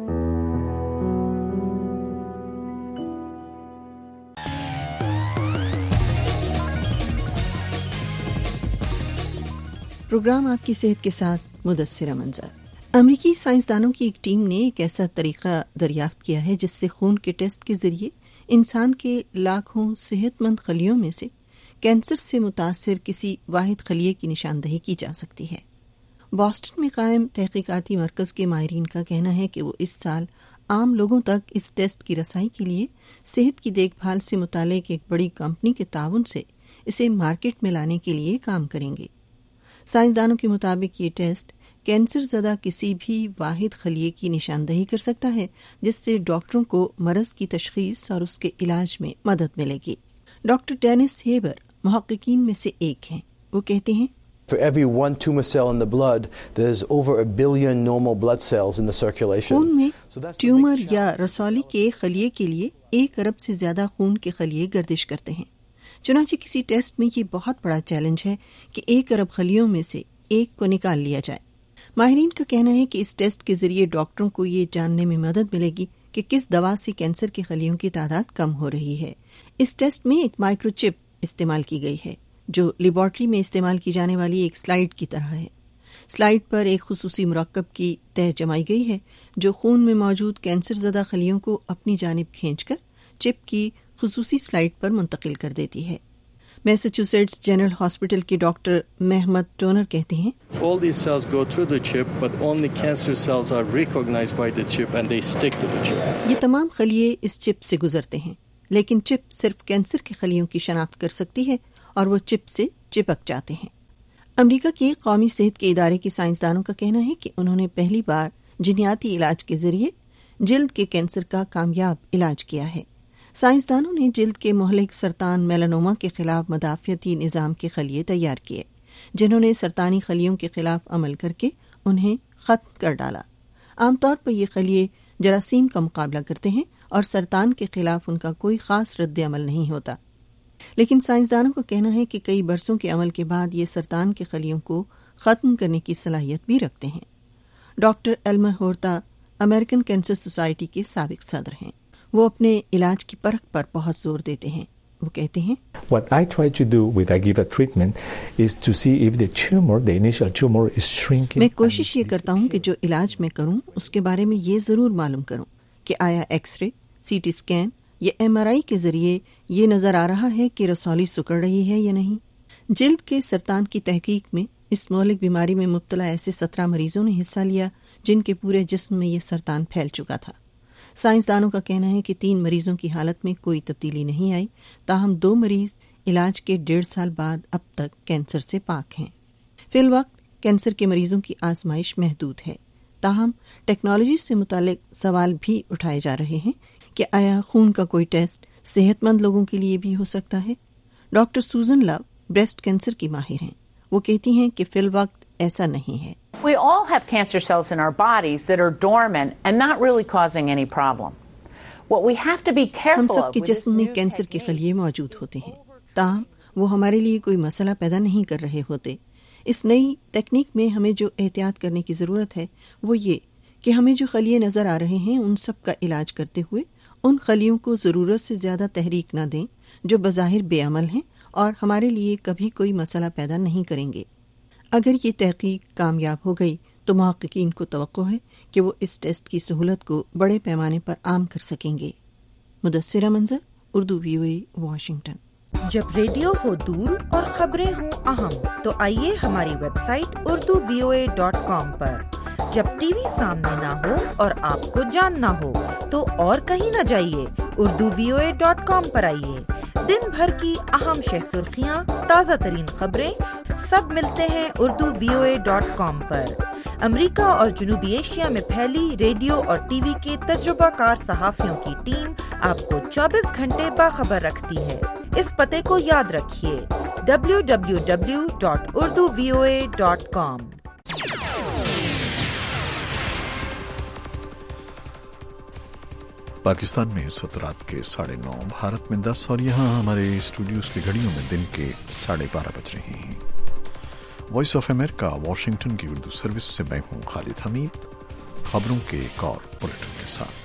پروگرام آپ کی صحت کے ساتھ مدثرہ منظر۔ امریکی سائنسدانوں کی ایک ٹیم نے ایک ایسا طریقہ دریافت کیا ہے جس سے خون کے ٹیسٹ کے ذریعے انسان کے لاکھوں صحت مند خلیوں میں سے کینسر سے متاثر کسی واحد خلیے کی نشاندہی کی جا سکتی ہے۔ بoston میں قائم تحقیقاتی مرکز کے ماہرین کا کہنا ہے کہ وہ اس سال عام لوگوں تک اس ٹیسٹ کی رسائی کے لیے صحت کی دیکھ بھال سے متعلق ایک بڑی کمپنی کے تعاون سے اسے مارکیٹ میں لانے کے لیے کام کریں گے۔ سائنسدانوں کے مطابق یہ ٹیسٹ کینسر زدہ کسی بھی واحد خلیے کی نشاندہی کر سکتا ہے، جس سے ڈاکٹروں کو مرض کی تشخیص اور اس کے علاج میں مدد ملے گی۔ ڈاکٹر ڈینس ہیبر محققین میں سے ایک ہیں۔ وہ کہتے ہیں For every one tumor cell in the blood, there's over a billion normal blood cells in the circulation. خون میں ٹیومر یا رسولی کے خلیے کے لیے ایک ارب سے زیادہ خون کے خلیے گردش کرتے ہیں۔ چنانچہ کسی ٹیسٹ میں یہ بہت بڑا چیلنج ہے کہ ایک ارب خلیوں میں سے ایک کو نکال لیا جائے۔ ماہرین کا کہنا ہے کہ اس ٹیسٹ کے ذریعے ڈاکٹروں کو یہ جاننے میں مدد ملے گی کہ کس دوا سے کینسر کے خلیوں کی تعداد کم ہو رہی ہے۔ اس ٹیسٹ میں ایک مائکرو چپ استعمال کی گئی ہے جو لیبارٹری میں استعمال کی جانے والی ایک سلائیڈ کی طرح ہے۔ سلائیڈ پر ایک خصوصی مرکب کی تہ جمائی گئی ہے جو خون میں موجود کینسر زدہ خلیوں کو اپنی جانب کھینچ کر چپ کی خصوصی سلائیڈ پر منتقل کر دیتی ہے۔ میساچوسیٹس جنرل ہاسپٹل کے ڈاکٹر محمد ٹونر کہتے ہیں All these cells go through the chip, but only cancer cells are recognized by the chip and they stick to the chip. یہ تمام خلیے اس چپ سے گزرتے ہیں، لیکن چپ صرف کینسر کے خلیوں کی شناخت کر سکتی ہے اور وہ چپ سے چپک جاتے ہیں۔ امریکہ کے قومی صحت کے ادارے کے سائنسدانوں کا کہنا ہے کہ انہوں نے پہلی بار جینیاتی علاج کے ذریعے جلد کے کینسر کا کامیاب علاج کیا ہے۔ سائنسدانوں نے جلد کے مہلک سرطان میلانوما کے خلاف مدافعتی نظام کے خلیے تیار کیے، جنہوں نے سرطانی خلیوں کے خلاف عمل کر کے انہیں ختم کر ڈالا۔ عام طور پر یہ خلیے جراثیم کا مقابلہ کرتے ہیں اور سرطان کے خلاف ان کا کوئی خاص رد عمل نہیں ہوتا، لیکن سائنسدانوں کا کہنا ہے کہ کئی برسوں کے عمل کے بعد یہ سرطان کے خلیوں کو ختم کرنے کی صلاحیت بھی رکھتے ہیں۔ Doctor Elmer Huerta American Cancer Society کے سابق صدر ہیں۔ وہ اپنے علاج کی پرکھ پر بہت زور دیتے ہیں۔ وہ کہتے ہیں What I try to do with I give a treatment is to see if the tumor, the initial tumor is shrinking. میں کوشش یہ کرتا ہوں کہ جو علاج میں کروں اس کے بارے میں یہ ضرور معلوم کروں کہ آیا X ray, C T scan یا ایم آر آئی کے ذریعے یہ نظر آ رہا ہے کہ رسولی سکڑ رہی ہے یا نہیں۔ جلد کے سرطان کی تحقیق میں اس مہلک بیماری میں مبتلا ایسے سترہ مریضوں نے حصہ لیا جن کے پورے جسم میں یہ سرطان پھیل چکا تھا۔ سائنسدانوں کا کہنا ہے کہ تین مریضوں کی حالت میں کوئی تبدیلی نہیں آئی، تاہم دو مریض علاج کے ڈیڑھ سال بعد اب تک کینسر سے پاک ہیں۔ فی الوقت کینسر کے مریضوں کی آزمائش محدود ہے، تاہم ٹیکنالوجی سے متعلق سوال بھی اٹھائے جا رہے ہیں کہ آیا خون کا کوئی ٹیسٹ صحت مند لوگوں کے لیے بھی ہو سکتا ہے؟ Doctor Susan Love breast cancer کی ماہر ہیں۔ وہ کہتی ہیں کہ فی الوقت ایسا نہیں ہے۔ We all have cancer cells in our bodies that are dormant and not really causing any problem. What we have to be careful ہم of سب کے with this جسم میں new کینسر کے technique خلیے موجود ہوتے ہیں، تاہم وہ ہمارے لیے کوئی مسئلہ پیدا نہیں کر رہے ہوتے۔ اس نئی تکنیک میں ہمیں جو احتیاط کرنے کی ضرورت ہے وہ یہ کہ ہمیں جو خلیے نظر آ رہے ہیں ان سب کا علاج کرتے ہوئے ان خلیوں کو ضرورت سے زیادہ تحریک نہ دیں جو بظاہر بے عمل ہیں اور ہمارے لیے کبھی کوئی مسئلہ پیدا نہیں کریں گے۔ اگر یہ تحقیق کامیاب ہو گئی تو محققین کو توقع ہے کہ وہ اس ٹیسٹ کی سہولت کو بڑے پیمانے پر عام کر سکیں گے۔ Mudassira Manzar, Urdu V O A, Washington. جب ریڈیو ہو دور اور خبریں ہوں اہم تو آئیے ہماری website Urdu V O A dot com پر۔ جب ٹی وی سامنے نہ ہو اور آپ کو جاننا ہو تو اور کہیں نہ جائیے، Urdu V O A dot com پر آئیے۔ دن بھر کی اہم شہ سرخیاں، تازہ ترین خبریں سب ملتے ہیں Urdu V O A dot com پر۔ امریکہ اور جنوبی ایشیا میں پھیلی ریڈیو اور ٹی وی کے تجربہ کار صحافیوں کی ٹیم آپ کو چوبیس گھنٹے باخبر رکھتی ہے۔ اس پتے کو یاد رکھیے، W W W dot Urdu V O A dot com. Pakistan में इस वक्त रात के साढ़े नौ, भारत में दस और यहाँ हमारे स्टूडियोज की घड़ियों में दिन के साढ़े बारह बज रहे हैं। वॉइस ऑफ अमेरिका वॉशिंगटन की उर्दू सर्विस से मैं हूँ खालिद हमीद। खबरों के एक और बुलेटिन के साथ।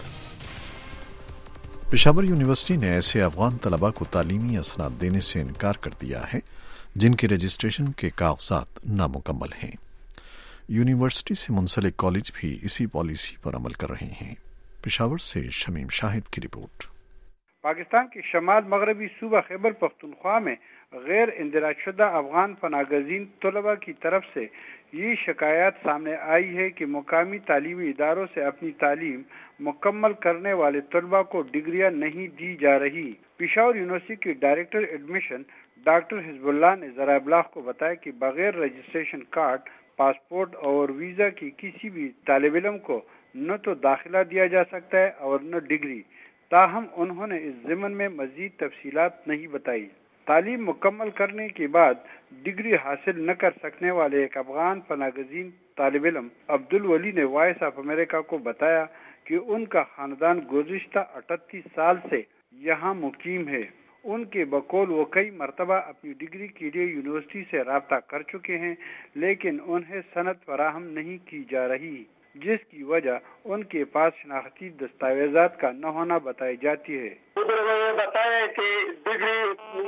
पेशावर यूनिवर्सिटी ने ऐसे अफगान तलबा को तालीमी असनाद देने से इनकार कर दिया है जिनके रजिस्ट्रेशन के कागजात नामुकम्मल हैं। यूनिवर्सिटी से मुंसलिक कॉलेज भी इसी पॉलिसी पर अमल कर रहे हैं। पेशावर से शमीम शाहिद की रिपोर्ट। पाकिस्तान के शमाल मगरबी सूबा खैबर पख्तूनख्वा में गैर इंदराजशुदा अफगान पनागजीन तलबा की तरफ से ये शिकायत सामने आई है कि मुकामी तालीमी इदारों से अपनी तालीम मुकम्मल करने वाले तलबा को डिग्रियां नहीं दी जा रही। पेशावर यूनिवर्सिटी के डायरेक्टर एडमिशन डॉक्टर हिजबुल्लाह ने ज़रा इब्लाग को बताया कि बगैर रजिस्ट्रेशन कार्ड, पासपोर्ट और वीज़ा की किसी भी तालिब इल्म को न तो दाखिला दिया जा सकता है और न डिग्री। ताहम उन्होंने इस ज़िमन में मज़ीद तफसीलात नहीं बताई। तालीम मुकम्मल करने के बाद डिग्री हासिल न कर सकने वाले एक अफगान पनागजीन तालिब इल्म अब्दुल वली ने वॉइस ऑफ अमेरिका को बताया कि उनका खानदान गुज़िश्ता अठतीस साल से यहाँ मुकीम है। उनके बकौल वो कई मरतबा अपनी डिग्री के लिए यूनिवर्सिटी से राब्ता कर चुके हैं, लेकिन उन्हें सनद फराहम नहीं की जा रही, जिसकी वजह उनके पास शनाख्ती दस्तावेजात का न होना बताई जाती है। उन्होंने बताया कि डिग्री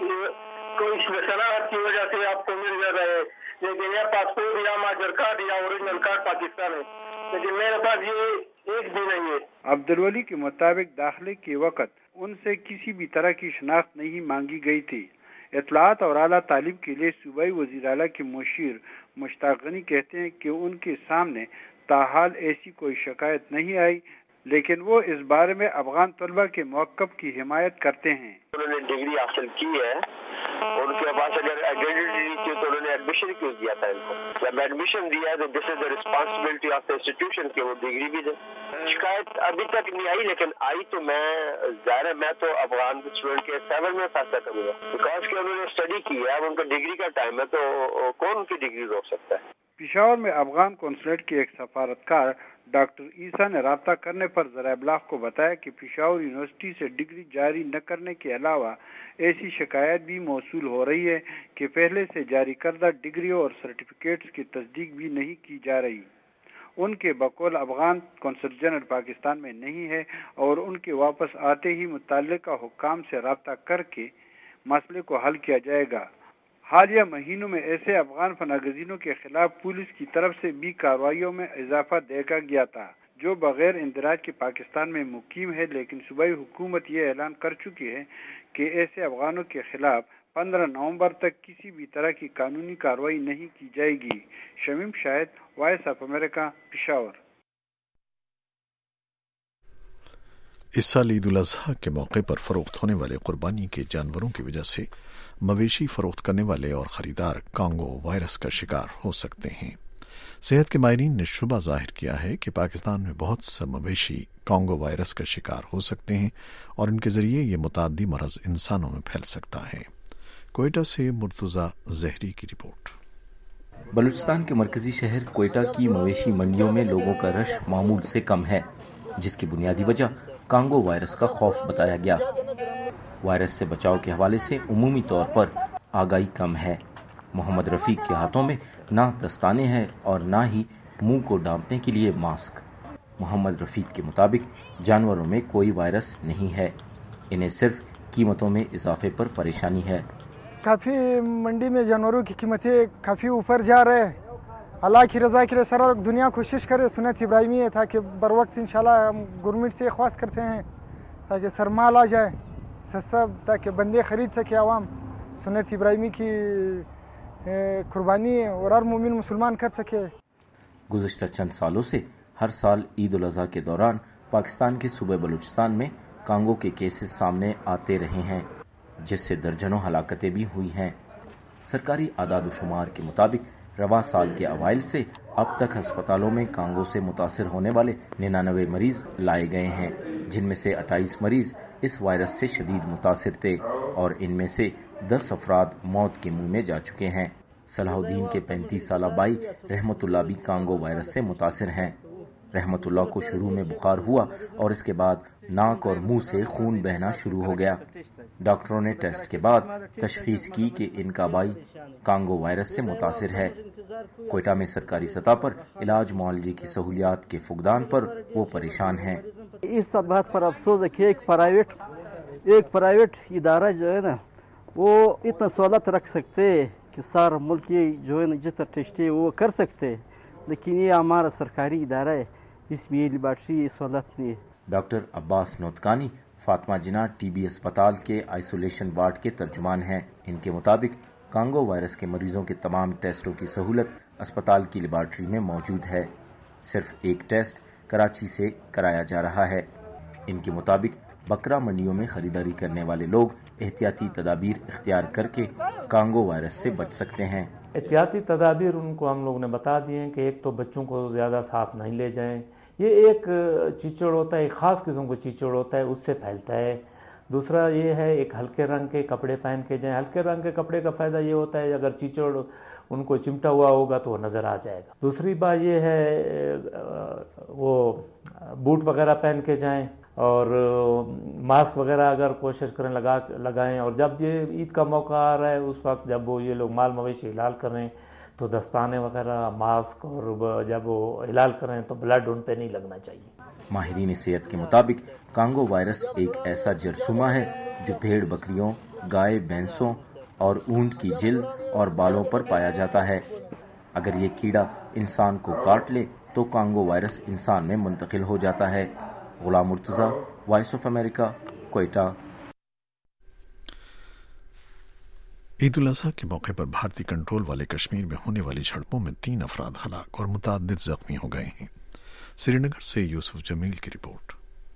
कोई शनाख्त की वजह से आपको मिल जाता है, लेकिन यह पासपोर्ट या मास्टर कार्ड या ओरिजिनल कार्ड पाकिस्तान है, लेकिन मेरे पास ये एक भी नहीं है। अब्दुल वली के मुताबिक दाखिले के वक्त उनसे किसी भी तरह की शनाख्त नहीं मांगी गई थी। इत्तलात और आला तालीम के लिए सूबाई वज़ीर आला के मुशीर मुश्ताक गनी कहते हैं कि उनके सामने ताहाल ऐसी कोई शिकायत नहीं आई, लेकिन वो इस बारे में अफगान तलबा के मौक़िफ़ की हिमायत करते हैं। उन्होंने डिग्री हासिल की है, उनके पास अगर आइडेंटिटी थी तो उन्होंने एडमिशन क्यों दिया था इनको? जब एडमिशन दिया तो this is the responsibility of the institution कि वो डिग्री भी दे। शिकायत अभी तक नहीं आई, लेकिन आई तो मैं ज़ाहिर है मैं तो अफगान स्टूडेंट के फेवर में फैसला करूँगा, बिकॉज कि उन्होंने स्टडी की है। अब उनका डिग्री का टाइम है तो कौन उनकी डिग्री रोक सकता है? पेशावर में अफगान कौंसलेट के एक सफारतकार डॉक्टर ईसा ने राब्ता करने पर ज़रा इब्लाग को बताया कि पेशावर यूनिवर्सिटी से डिग्री जारी न करने के अलावा ऐसी शिकायत भी मौसूल हो रही है कि पहले से जारी करदा डिग्री और सर्टिफिकेट्स की तस्दीक भी नहीं की जा रही। उनके बकौल अफगान कौंसल जनरल पाकिस्तान में नहीं है और उनके वापस आते ही मुतल्लिका हुक्काम से राब्ता करके मसले को हल किया जाएगा। हालिया महीनों में ऐसे अफगान पनागजीनों के खिलाफ पुलिस की तरफ से भी कार्रवाइयों में इजाफा देखा गया था, जो बगैर इंदराज के पाकिस्तान में मुकीम है, लेकिन सूबाई हुकूमत ये ऐलान कर चुकी है कि ऐसे अफगानों के खिलाफ पंद्रह नवंबर तक किसी भी तरह की कानूनी कार्रवाई नहीं की जाएगी। Shamim Shahid, voice of America, Peshawar. इस साल ईद उल अज़हा के मौके पर फरोख्त होने वाले कुर्बानी के जानवरों की वजह से मवेशी फरोख्त करने वाले और खरीदार कांगो वायरस का शिकार हो सकते हैं। सेहत के माहिरीन ने शुबा जाहिर किया है कि पाकिस्तान में बहुत से मवेशी कांगो वायरस का शिकार हो सकते हैं और इनके जरिए ये मुताद्दी मरज इंसानों में फैल सकता है। कोयटा से मुर्तज़ा ज़हरी की रिपोर्ट। बलूचिस्तान के मरकजी शहर कोयटा की मवेशी मंडियों में लोगों का रश मामूल से कम है, जिसकी बुनियादी वजह कांगो वायरस का खौफ बताया गया। वायरस से बचाव के हवाले से उमूमी तौर पर आगाही कम है। मोहम्मद रफ़ीक के हाथों में ना दस्ताने हैं और ना ही मुंह को ढांपने के लिए मास्क। मोहम्मद रफ़ीक के मुताबिक जानवरों में कोई वायरस नहीं है, इन्हें सिर्फ कीमतों में इजाफे पर परेशानी है। काफ़ी मंडी में जानवरों की कीमतें काफ़ी ऊपर जा रहे हैं। अल्लाह की रज़ा के लिए सारा दुनिया कोशिश करे सुन्नत इब्राहिमी है, ताकि बर वक्त इंशाल्लाह हम गवर्नमेंट से ख्वाहिश करते हैं ताकि सरमाल आ जाए सस्ता, ताकि बंदे ख़रीद सके आवाम, सुन्नत इब्राहिमी की कुर्बानी और हर मोमिन मुसलमान कर सके। गुज़श्ता चंद सालों से हर साल ईद उल अज़हा के दौरान पाकिस्तान के सूबे बलूचिस्तान में कांगो के केसेस सामने आते रहे हैं, जिससे दर्जनों हलाकतें भी हुई हैं। सरकारी आदाद शुमार के मुताबिक रवा साल के अवाइल से अब तक अस्पतालों में कांगो से मुतासिर होने वाले निन्यानवे मरीज लाए गए हैं, जिनमें से अट्ठाईस मरीज इस वायरस से शदीद मुतासिर थे और इनमें से दस अफराद मौत के मुंह में जा चुके हैं। صلاح الدین کے پینتیس سالہ بھائی رحمت اللہ بھی کانگو وائرس سے متاثر ہیں۔ رحمت اللہ کو شروع میں بخار ہوا اور اس کے بعد ناک اور منہ سے خون بہنا شروع ہو گیا۔ ڈاکٹروں نے ٹیسٹ کے بعد تشخیص کی کہ ان کا بھائی کانگو وائرس سے متاثر ہے۔ کوئٹہ میں سرکاری سطح پر علاج معالجے کی سہولیات کے فقدان پر وہ پریشان ہیں۔ اس بات پر افسوس ہے کہ ایک پرائیویٹ ایک پرائیویٹ ادارہ جو ہے نا وہ اتنا سہولت رکھ سکتے کہ سارا ملک کی جو ہے نا جتنا ٹیسٹ ہے وہ کر سکتے، لیکن یہ ہمارا سرکاری ادارہ ہے، اس میں یہ لیبارٹری سہولت نہیں ہے۔ Doctor Abbas Notkani Fatima Jinnah T B اسپتال کے آئسولیشن وارڈ کے ترجمان ہیں۔ ان کے مطابق کانگو وائرس کے مریضوں کے تمام ٹیسٹوں کی سہولت اسپتال کی لیبارٹری میں موجود ہے۔ صرف ایک ٹیسٹ کراچی سے کرایا جا رہا ہے۔ ان کے مطابق بکرا منڈیوں میں خریداری کرنے والے لوگ احتیاطی تدابیر اختیار کر کے کانگو وائرس سے بچ سکتے ہیں۔ احتیاطی تدابیر ان کو ہم لوگ نے بتا دیے ہیں کہ ایک تو بچوں کو زیادہ ساتھ نہیں لے جائیں، یہ ایک چیچڑ ہوتا ہے، ایک خاص قسم کا چیچڑ ہوتا ہے، اس سے پھیلتا ہے۔ دوسرا یہ ہے ایک ہلکے رنگ کے کپڑے پہن کے جائیں۔ ہلکے رنگ کے کپڑے کا فائدہ یہ ہوتا ہے اگر چیچڑ ان کو چمٹا ہوا ہوگا تو وہ نظر آ جائے گا۔ دوسری بات یہ ہے وہ بوٹ وغیرہ پہن کے جائیں اور ماسک وغیرہ اگر کوشش کریں لگا لگائیں، اور جب یہ عید کا موقع آ رہا ہے اس وقت جب وہ یہ لوگ مال مویشی حلال کریں تو دستانے وغیرہ ماسک، اور جب وہ حلال کریں تو بلڈ ان پہ نہیں لگنا چاہیے۔ ماہرین صحت کے مطابق کانگو وائرس ایک ایسا جرثومہ ہے جو بھیڑ بکریوں، گائے بھینسوں اور اونٹ کی جلد اور بالوں پر پایا جاتا ہے۔ اگر یہ کیڑا انسان کو کاٹ لے تو کانگو وائرس انسان میں منتقل ہو جاتا ہے۔ Ghulam Murtaza, voice of America, Quetta. Eid al-Adha کے موقع پر بھارتی کنٹرول والے کشمیر میں ہونے والی جھڑپوں میں تین افراد ہلاک اور متعدد زخمی ہو گئے ہیں۔ سری نگر سے یوسف جمیل کی رپورٹ۔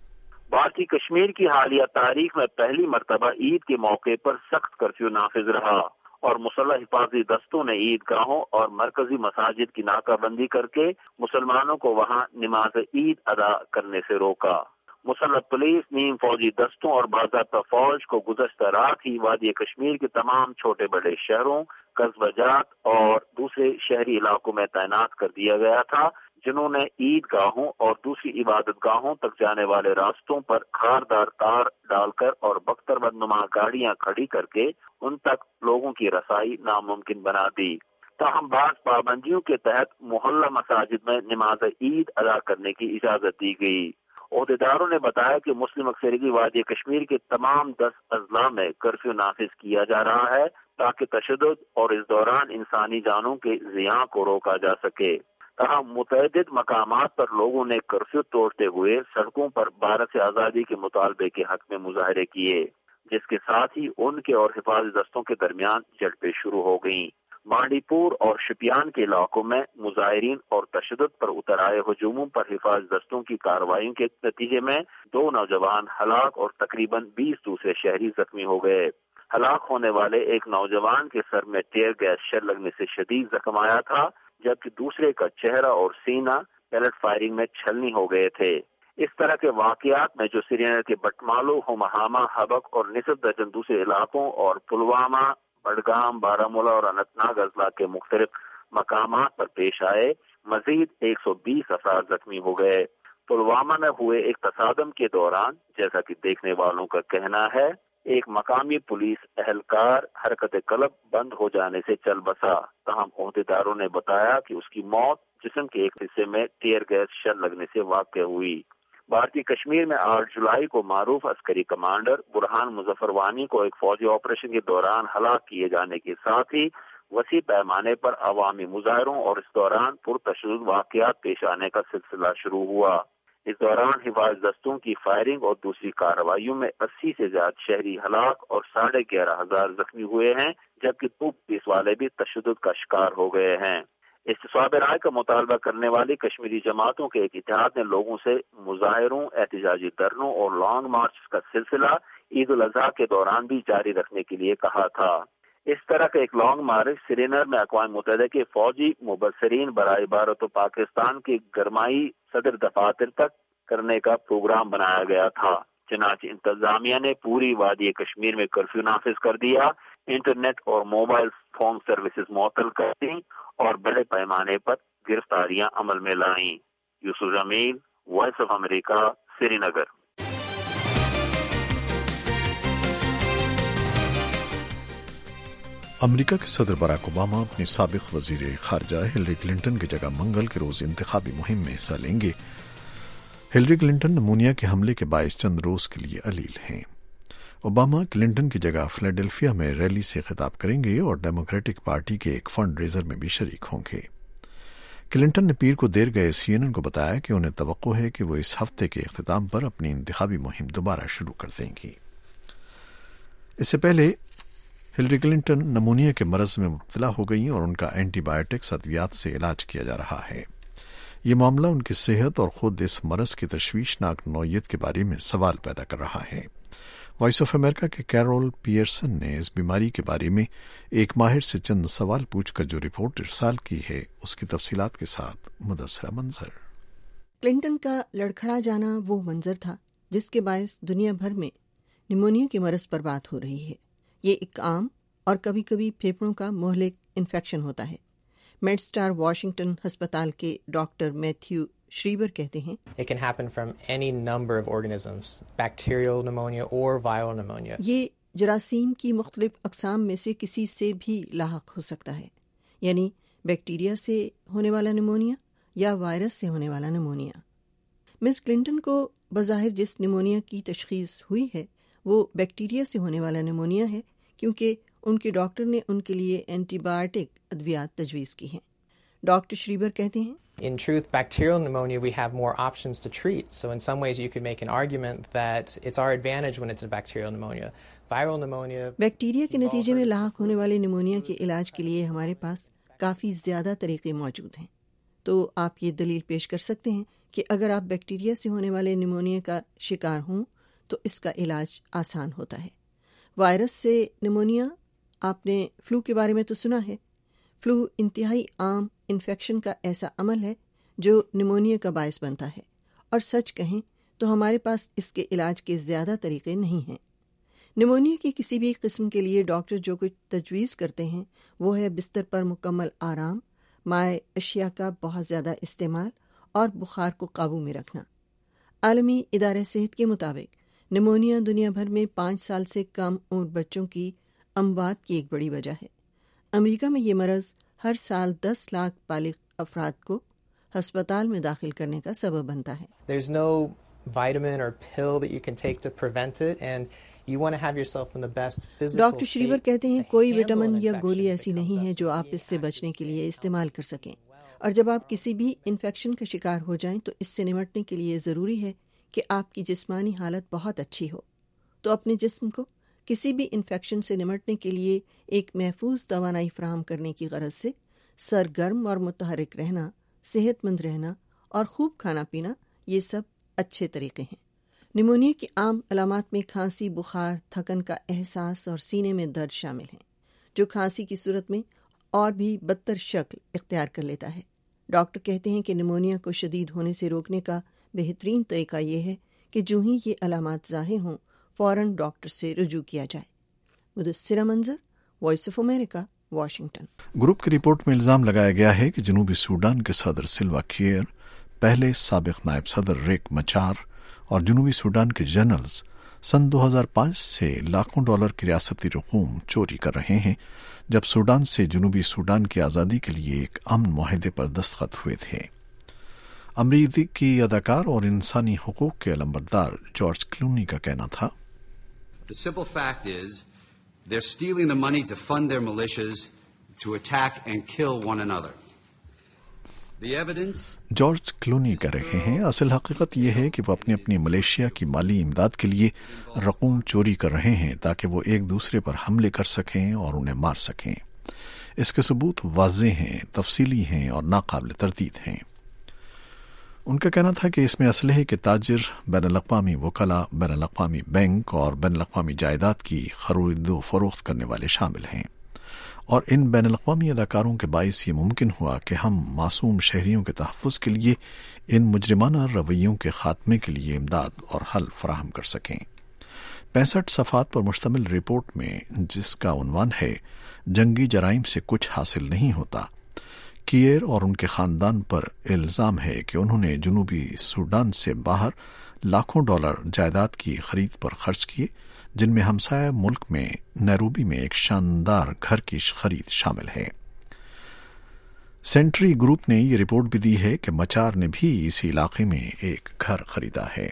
بھارتی کشمیر کی حالیہ تاریخ میں پہلی مرتبہ عید کے موقع پر سخت کرفیو نافذ رہا اور مسلح حفاظتی دستوں نے عید گاہوں اور مرکزی مساجد کی ناکہ بندی کر کے مسلمانوں کو وہاں نماز عید ادا کرنے سے روکا۔ مسلح پولیس، نیم فوجی دستوں اور باضابطہ فوج کو گزشتہ رات ہی وادی کشمیر کے تمام چھوٹے بڑے شہروں، قصبہ جات اور دوسرے شہری علاقوں میں تعینات کر دیا گیا تھا، جنہوں نے عید گاہوں اور دوسری عبادت گاہوں تک جانے والے راستوں پر خاردار تار ڈال کر اور بختر بدنما گاڑیاں کھڑی کر کے ان تک لوگوں کی رسائی ناممکن بنا دی۔ تاہم بعض پابندیوں کے تحت محلہ مساجد میں نماز عید ادا کرنے کی اجازت دی گئی۔ عہدیداروں نے بتایا کہ مسلم اکثریتی وادی کشمیر کے تمام دس اضلاع میں کرفیو نافذ کیا جا رہا ہے تاکہ تشدد اور اس دوران انسانی جانوں کے زیاں کو روکا جا سکے۔ تاہم متعدد مقامات پر لوگوں نے کرفیو توڑتے ہوئے سڑکوں پر بھارت سے آزادی کے مطالبے کے حق میں مظاہرے کیے، جس کے ساتھ ہی ان کے اور حفاظتی دستوں کے درمیان جھڑپیں شروع ہو گئیں۔ بانڈی پور اور شپیان کے علاقوں میں مظاہرین اور تشدد پر اتر آئے ہجوموں پر حفاظتی دستوں کی کارروائیوں کے نتیجے میں دو نوجوان ہلاک اور تقریباً بیس دوسرے شہری زخمی ہو گئے۔ ہلاک ہونے والے ایک نوجوان کے سر میں ٹیئر گیس شیل لگنے سے شدید زخم آیا تھا، جبکہ دوسرے کا چہرہ اور سینہ پیلٹ فائرنگ میں چھلنی ہو گئے تھے۔ اس طرح کے واقعات میں جو سری نگر کے بٹمالو، ہومہامہ، حبک اور نصف درجن دوسرے علاقوں اور پلوامہ، بڈگام، بارہمولہ اور اننت ناگ اضلاع کے مختلف مقامات پر پیش آئے، مزید ایک سو بیس افراد زخمی ہو گئے۔ پلوامہ میں ہوئے ایک تصادم کے دوران، جیسا کہ دیکھنے والوں کا کہنا ہے، ایک مقامی پولیس اہلکار حرکت قلب بند ہو جانے سے چل بسا، تاہم عہدیداروں نے بتایا کہ اس کی موت جسم کے ایک حصے میں ٹیئر گیس شیل لگنے سے واقع ہوئی۔ بھارتی کشمیر میں آٹھ جولائی کو معروف عسکری کمانڈر برہان مظفر وانی کو ایک فوجی آپریشن کے دوران ہلاک کیے جانے کے ساتھ ہی وسیع پیمانے پر عوامی مظاہروں اور اس دوران پرتشدد واقعات پیش آنے کا سلسلہ شروع ہوا۔ اس دوران حفاظتی دستوں کی فائرنگ اور دوسری کارروائیوں میں اسی سے زیادہ شہری ہلاک اور ساڑھے گیارہ ہزار زخمی ہوئے ہیں، جبکہ پولیس والے بھی تشدد کا شکار ہو گئے ہیں۔ استصواب رائے کا مطالبہ کرنے والی کشمیری جماعتوں کے ایک اتحاد نے لوگوں سے مظاہروں، احتجاجی دھرنوں اور لانگ مارچ کا سلسلہ عید الاضحیٰ کے دوران بھی جاری رکھنے کے لیے کہا تھا۔ اس طرح کا ایک لانگ مارچ سری نگر میں اقوام متحدہ کے فوجی مبصرین برائے بھارت و پاکستان کے گرمائی صدر دفاتر تک کرنے کا پروگرام بنایا گیا تھا، چنانچہ انتظامیہ نے پوری وادی کشمیر میں کرفیو نافذ کر دیا۔ انٹرنیٹ اور موبائل فون سروسز معطل کر دیں اور بڑے پیمانے پر گرفتاریاں عمل میں لائیں۔ Yousuf Jamil, voice of America, Srinagar. America کے صدر باراک اوباما اپنی سابق وزیر خارجہ ہلری کلنٹن کی جگہ منگل کے روز انتخابی مہم میں حصہ لیں گے۔ ہلری کلنٹن نمونیا کے حملے کے باعث چند روز کے لیے علیل ہیں۔ اوباما کلنٹن کی جگہ فلیڈلفیا میں ریلی سے خطاب کریں گے اور ڈیموکریٹک پارٹی کے ایک فنڈ ریزر میں بھی شریک ہوں گے۔ کلنٹن نے پیر کو دیر گئے سی این این کو بتایا کہ انہیں توقع ہے کہ وہ اس ہفتے کے اختتام پر اپنی انتخابی مہم دوبارہ شروع کر دیں گی۔ اس سے پہلے ہلری کلنٹن نمونیا کے مرض میں مبتلا ہو گئیں اور ان کا اینٹی بایوٹکس ادویات سے علاج کیا جا رہا ہے۔ یہ معاملہ ان کی صحت اور خود اس مرض کی تشویشناک نوعیت کے بارے میں سوال پیدا کر رہا ہے۔ وائس آف امریکہ کے کیرول پیئرسن نے اس بیماری کے بارے میں ایک ماہر سے چند سوال پوچھ کر جو رپورٹ ارسال کی ہے اس کی تفصیلات کے ساتھ مدثرہ منظر۔ کلنٹن کا لڑکھڑا جانا وہ منظر تھا جس کے باعث دنیا بھر میں نمونیا کے مرض پر بات ہو رہی ہے۔ یہ ایک عام اور کبھی کبھی پھیپھڑوں کا مہلک انفیکشن ہوتا ہے۔ میڈ اسٹار واشنگٹن ہسپتال کے ڈاکٹر میتھیو شریبر کہتے ہیں It can happen from any number of organisms, bacterial pneumonia or viral pneumonia. یہ جراثیم کی مختلف اقسام میں سے کسی سے بھی لاحق ہو سکتا ہے، یعنی بیکٹیریا سے ہونے والا نمونیا یا وائرس سے ہونے والا نمونیا۔ مس کلنٹن کو بظاہر جس نمونیا کی تشخیص ہوئی ہے وہ بیکٹیریا سے ہونے والا نمونیا ہے، کیونکہ ان کے ڈاکٹر نے ان کے لیے اینٹی بایوٹک ادویات تجویز کی ہیں۔ ڈاکٹر شریبر کہتے ہیں In truth, bacterial pneumonia, we have more options to treat. So in some ways you could make an argument that it's our advantage when it's a bacterial pneumonia. Viral pneumonia... bacteria کے نتیجے میں لاحق ہونے والے pneumonia کے علاج کے لیے ہمارے پاس کافی زیادہ طریقے موجود ہیں۔ تو آپ یہ دلیل پیش کر سکتے ہیں کہ اگر آپ بیکٹیریا سے ہونے والے نمونیا کا شکار ہوں تو اس کا علاج آسان ہوتا ہے۔ وائرس سے نمونیا، آپ نے فلو کے بارے میں تو سنا ہے۔ فلو انتہائی عام انفیکشن کا ایسا عمل ہے جو نمونیا کا باعث بنتا ہے، اور سچ کہیں تو ہمارے پاس اس کے علاج کے زیادہ طریقے نہیں ہیں۔ نمونیا کی کسی بھی قسم کے لیے ڈاکٹر جو کچھ تجویز کرتے ہیں وہ ہے بستر پر مکمل آرام، مائع اشیاء کا بہت زیادہ استعمال اور بخار کو قابو میں رکھنا۔ عالمی ادارہ صحت کے مطابق نمونیا دنیا بھر میں پانچ سال سے کم عمر بچوں کی اموات کی ایک بڑی وجہ ہے۔ امریکہ میں یہ مرض ہر سال دس لاکھ بالغ افراد کو ہسپتال میں داخل کرنے کا سبب بنتا ہے۔ There's no vitamin or pill that you can take to prevent it, and you want to have yourself in the best physical doctor Shriver state کہتے ہیں to کوئی handle وٹامن an یا infection گولی that ایسی comes نہیں ہے up. جو آپ اس سے بچنے کے لیے استعمال کر سکیں، اور جب آپ کسی بھی انفیکشن کا شکار ہو جائیں تو اس سے نمٹنے کے لیے ضروری ہے کہ آپ کی جسمانی حالت بہت اچھی ہو۔ تو اپنے جسم کو کسی بھی انفیکشن سے نمٹنے کے لیے ایک محفوظ توانائی فراہم کرنے کی غرض سے سرگرم اور متحرک رہنا، صحت مند رہنا اور خوب کھانا پینا، یہ سب اچھے طریقے ہیں۔ نمونیا کی عام علامات میں کھانسی، بخار، تھکن کا احساس اور سینے میں درد شامل ہیں، جو کھانسی کی صورت میں اور بھی بدتر شکل اختیار کر لیتا ہے۔ ڈاکٹر کہتے ہیں کہ نمونیا کو شدید ہونے سے روکنے کا بہترین طریقہ یہ ہے کہ جو ہی یہ علامات ظاہر ہوں فوراً ڈاکٹر سے رجوع کیا جائے۔ Mudassira Manzar, voice of America, Washington. Group کی رپورٹ میں الزام لگایا گیا ہے کہ جنوبی سوڈان کے صدر سلوا کیئر، پہلے سابق نائب صدر ریک مچار اور جنوبی سوڈان کے جنرلز سن دو ہزار پانچ سے لاکھوں ڈالر کی ریاستی رقوم چوری کر رہے ہیں، جب سوڈان سے جنوبی سوڈان کی آزادی کے لیے ایک امن معاہدے پر دستخط ہوئے تھے۔ امریکی اداکار اور انسانی حقوق کے علمبردار جارج کلونی کا کہنا تھا، The simple fact is they're stealing the money to fund their militias to attack and kill one another. The evidence George Clooney کہہ رہے ہیں، اصل حقیقت یہ ہے کہ وہ اپنی اپنی ملیشیا کی مالی امداد کے لیے رقوم چوری کر رہے ہیں تاکہ وہ ایک دوسرے پر حملے کر سکیں اور انہیں مار سکیں۔ اس کے ثبوت واضح ہیں، تفصیلی ہیں اور ناقابل تردید ہیں۔ ان کا کہنا تھا کہ اس میں اسلحے کے تاجر، بین الاقوامی وکلاء، بین الاقوامی بینک اور بین الاقوامی جائیداد کی خرید و فروخت کرنے والے شامل ہیں، اور ان بین الاقوامی اداکاروں کے باعث یہ ممکن ہوا کہ ہم معصوم شہریوں کے تحفظ کے لیے ان مجرمانہ رویوں کے خاتمے کے لیے امداد اور حل فراہم کر سکیں۔ पैंसठ सफ़ात पर मुश्तमिल रिपोर्ट में, जिसका उन्वान है जंगी जराइम से कुछ हासिल नहीं होता, किएर और उनके खानदान पर इल्जाम है कि उन्होंने जनूबी सूडान से बाहर लाखों डॉलर जायदाद की खरीद पर खर्च किए, जिनमें हमसाया मुल्क में नैरोबी में एक शानदार घर की खरीद शामिल है। सेंट्री ग्रुप ने ये रिपोर्ट भी दी है कि मचार ने भी इसी इलाके में एक घर खरीदा है।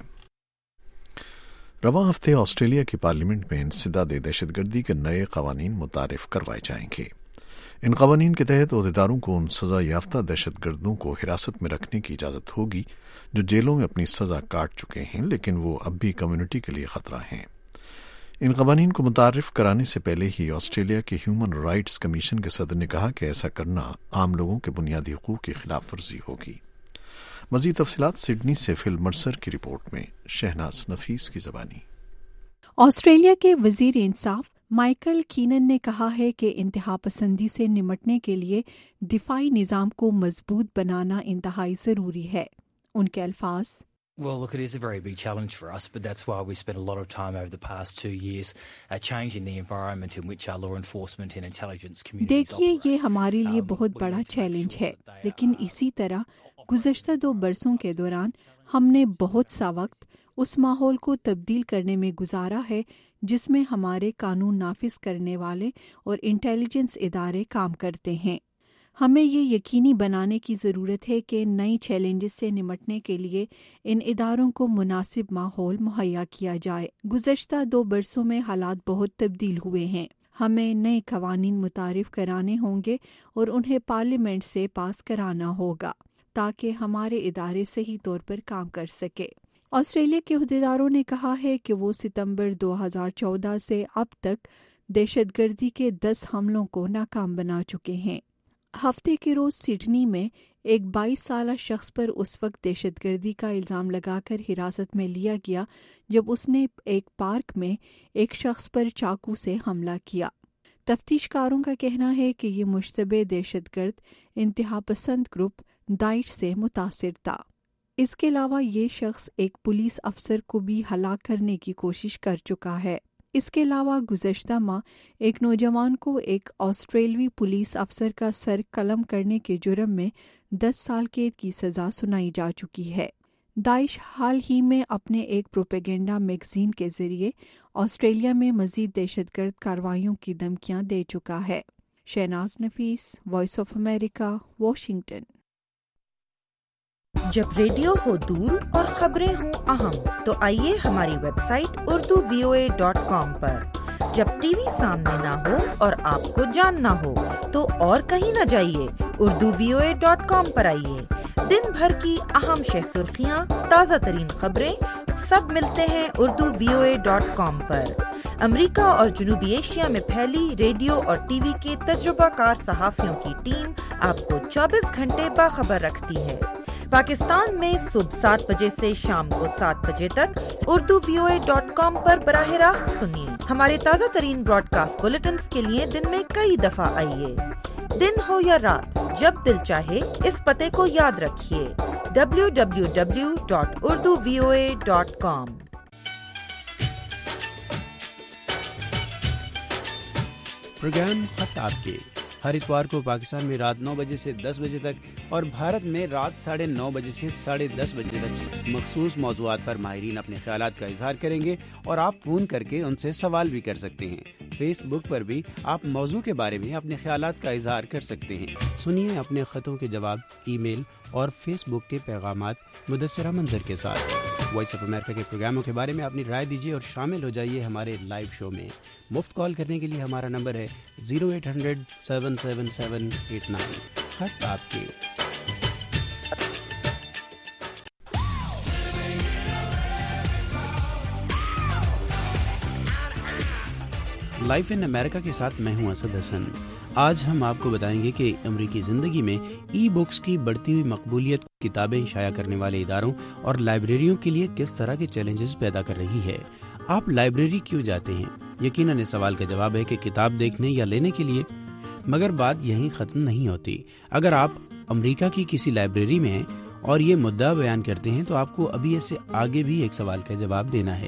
रवां हफ्ते ऑस्ट्रेलिया की पार्लियामेंट में इंसदाद दहशतगर्दी के नए कवानीन मुतारिफ करवाए जाएंगे। इन कवानीन के तहत ओहदेदारों को उन सजा याफ्ता दहशतगर्दों को हिरासत में रखने की इजाजत होगी जो जेलों में अपनी सजा काट चुके हैं, लेकिन वो अब भी कम्युनिटी के लिए खतरा हैं। इन कवानीन को मुतारिफ कराने से पहले ही ऑस्ट्रेलिया के ह्यूमन राइट्स कमीशन के सदर ने कहा कि ऐसा करना आम लोगों के बुनियादी हकूक की खिलाफ वर्जी होगी। मजीद तफसीलात सिडनी से फिल मर्सर की रिपोर्ट में, शहनाज नफीस की ज़बानी। ऑस्ट्रेलिया के वजीर इंसाफ माइकल कीनन ने कहा है कि इंतहा पसंदी से निमटने के लिए दिफाई निज़ाम को मजबूत बनाना इंतहाई ज़रूरी है। उनके अल्फाज, Well, look, it is a very big challenge for us, but that's why we spent a lot of time over the past two years uh, changing the environment in which our law enforcement and intelligence communities operate. देखिए, ये हमारे लिए बहुत बड़ा challenge है, लेकिन इसी तरह गुज़श्ता दो बरसों के दौरान हमने बहुत सा वक्त उस माहौल को तब्दील करने में गुजारा है जिसमें हमारे कानून नाफिज करने वाले और इंटेलिजेंस इदारे काम करते हैं। हमें ये यकीनी बनाने की ज़रूरत है कि नई चैलेंजेस से निमटने के लिए इन इदारों को मुनासिब माहौल मुहैया किया जाए। गुज़श्ता दो बरसों में हालात बहुत तब्दील हुए हैं। हमें नए कवानीन मुतारिफ कराने होंगे और उन्हें पार्लियामेंट से पास कराना होगा ताकि हमारे इदारे सही तौर पर काम कर सके। ऑस्ट्रेलिया के अहदेदारों ने कहा है कि वो सितंबर दो हज़ार चौदह से अब तक दहशतगर्दी के दस हमलों को नाकाम बना चुके हैं। हफ्ते के रोज़ सिडनी में एक बाईस साला शख्स पर उस वक्त दहशतगर्दी का इल्ज़ाम लगाकर हिरासत में लिया गया जब उसने एक पार्क में एक शख्स पर चाकू से हमला किया। तफ्तीशकारों का कहना है कि ये मुश्तबे दहशतगर्द इंतहा पसंद ग्रुप दाइश से मुतासिर था। इसके अलावा ये शख्स एक पुलिस अफसर को भी हलाक करने की कोशिश कर चुका है। इसके अलावा गुज़श्ता माह एक नौजवान को एक ऑस्ट्रेलवी पुलिस अफसर का सर कलम करने के जुर्म में दस साल कैद की सज़ा सुनाई जा चुकी है। दाइश हाल ही में अपने एक प्रोपेगेंडा मैगजीन के ज़रिए ऑस्ट्रेलिया में मज़ीद दहशतगर्द कार्रवाइयों की धमकियां दे चुका है। Shahnaz Nafees, voice of America, Washington. जब रेडियो हो दूर और खबरें हों अहम, तो आइए हमारी website Urdu V O A dot com पर। जब टीवी सामने ना हो और आपको जानना हो, तो और कहीं न जाइए, Urdu V O A dot com पर आइए। दिन भर की अहम शह सुर्खियाँ, ताज़ा तरीन खबरें, सब मिलते हैं Urdu V O A dot com पर। अमेरिका और जनूबी एशिया में फैली रेडियो और टीवी के तजुर्बाकार सहाफ़ियों की टीम आपको चौबीस घंटे बाखबर रखती है। पाकिस्तान में सुबह सात बजे से शाम को सात बजे तक Urdu V O A dot com पर बराह रास्त सुनिए। हमारे ताज़ा तरीन ब्रॉडकास्ट बुलेटिन्स के लिए दिन में कई दफा आइए। दिन हो या रात, जब दिल चाहे, इस पते को याद रखिए, W W W dot Urdu V O A dot com. Program खत आपके हर इतवार को पाकिस्तान में रात नौ बजे से दस बजे तक और भारत में रात साढ़े नौ बजे से साढ़े दस बजे तक मखसूस मौज़ूआत पर माहिरीन अपने ख्यालात का इजहार करेंगे और आप फ़ोन करके उनसे सवाल भी कर सकते हैं। फेसबुक पर भी आप मौजू के बारे में अपने ख्यालात का इजहार कर सकते हैं। सुनिए अपने ख़तों के जवाब ईमेल और फेसबुक के पैगामात मुदस्सरा मंजर के साथ। वॉइस ऑफ अमेरिका के प्रोग्रामों के बारे में अपनी राय दीजिए और शामिल हो जाइए हमारे लाइव शो में। मुफ्त कॉल करने के लिए हमारा नंबर है zero eight hundred seven seven seven eight nine. खत आपके। लाइफ इन अमेरिका के साथ मैं हूं असद हसन। आज हम आपको बताएंगे कि अमरीकी ज़िंदगी में ई बुक्स की बढ़ती हुई मकबूलियत किताबें शाया करने वाले इदारों और लाइब्रेरियों के लिए किस तरह के चैलेंजेस पैदा कर रही है। आप लाइब्रेरी क्यों जाते हैं? यकीनन इस सवाल का जवाब है कि किताब देखने या लेने के लिए, मगर बात यहीं ख़त्म नहीं होती। अगर आप अमरीका की किसी लाइब्रेरी में हैं और ये मुद्दा बयान करते हैं तो आपको अभी ऐसे आगे भी एक सवाल का जवाब देना है।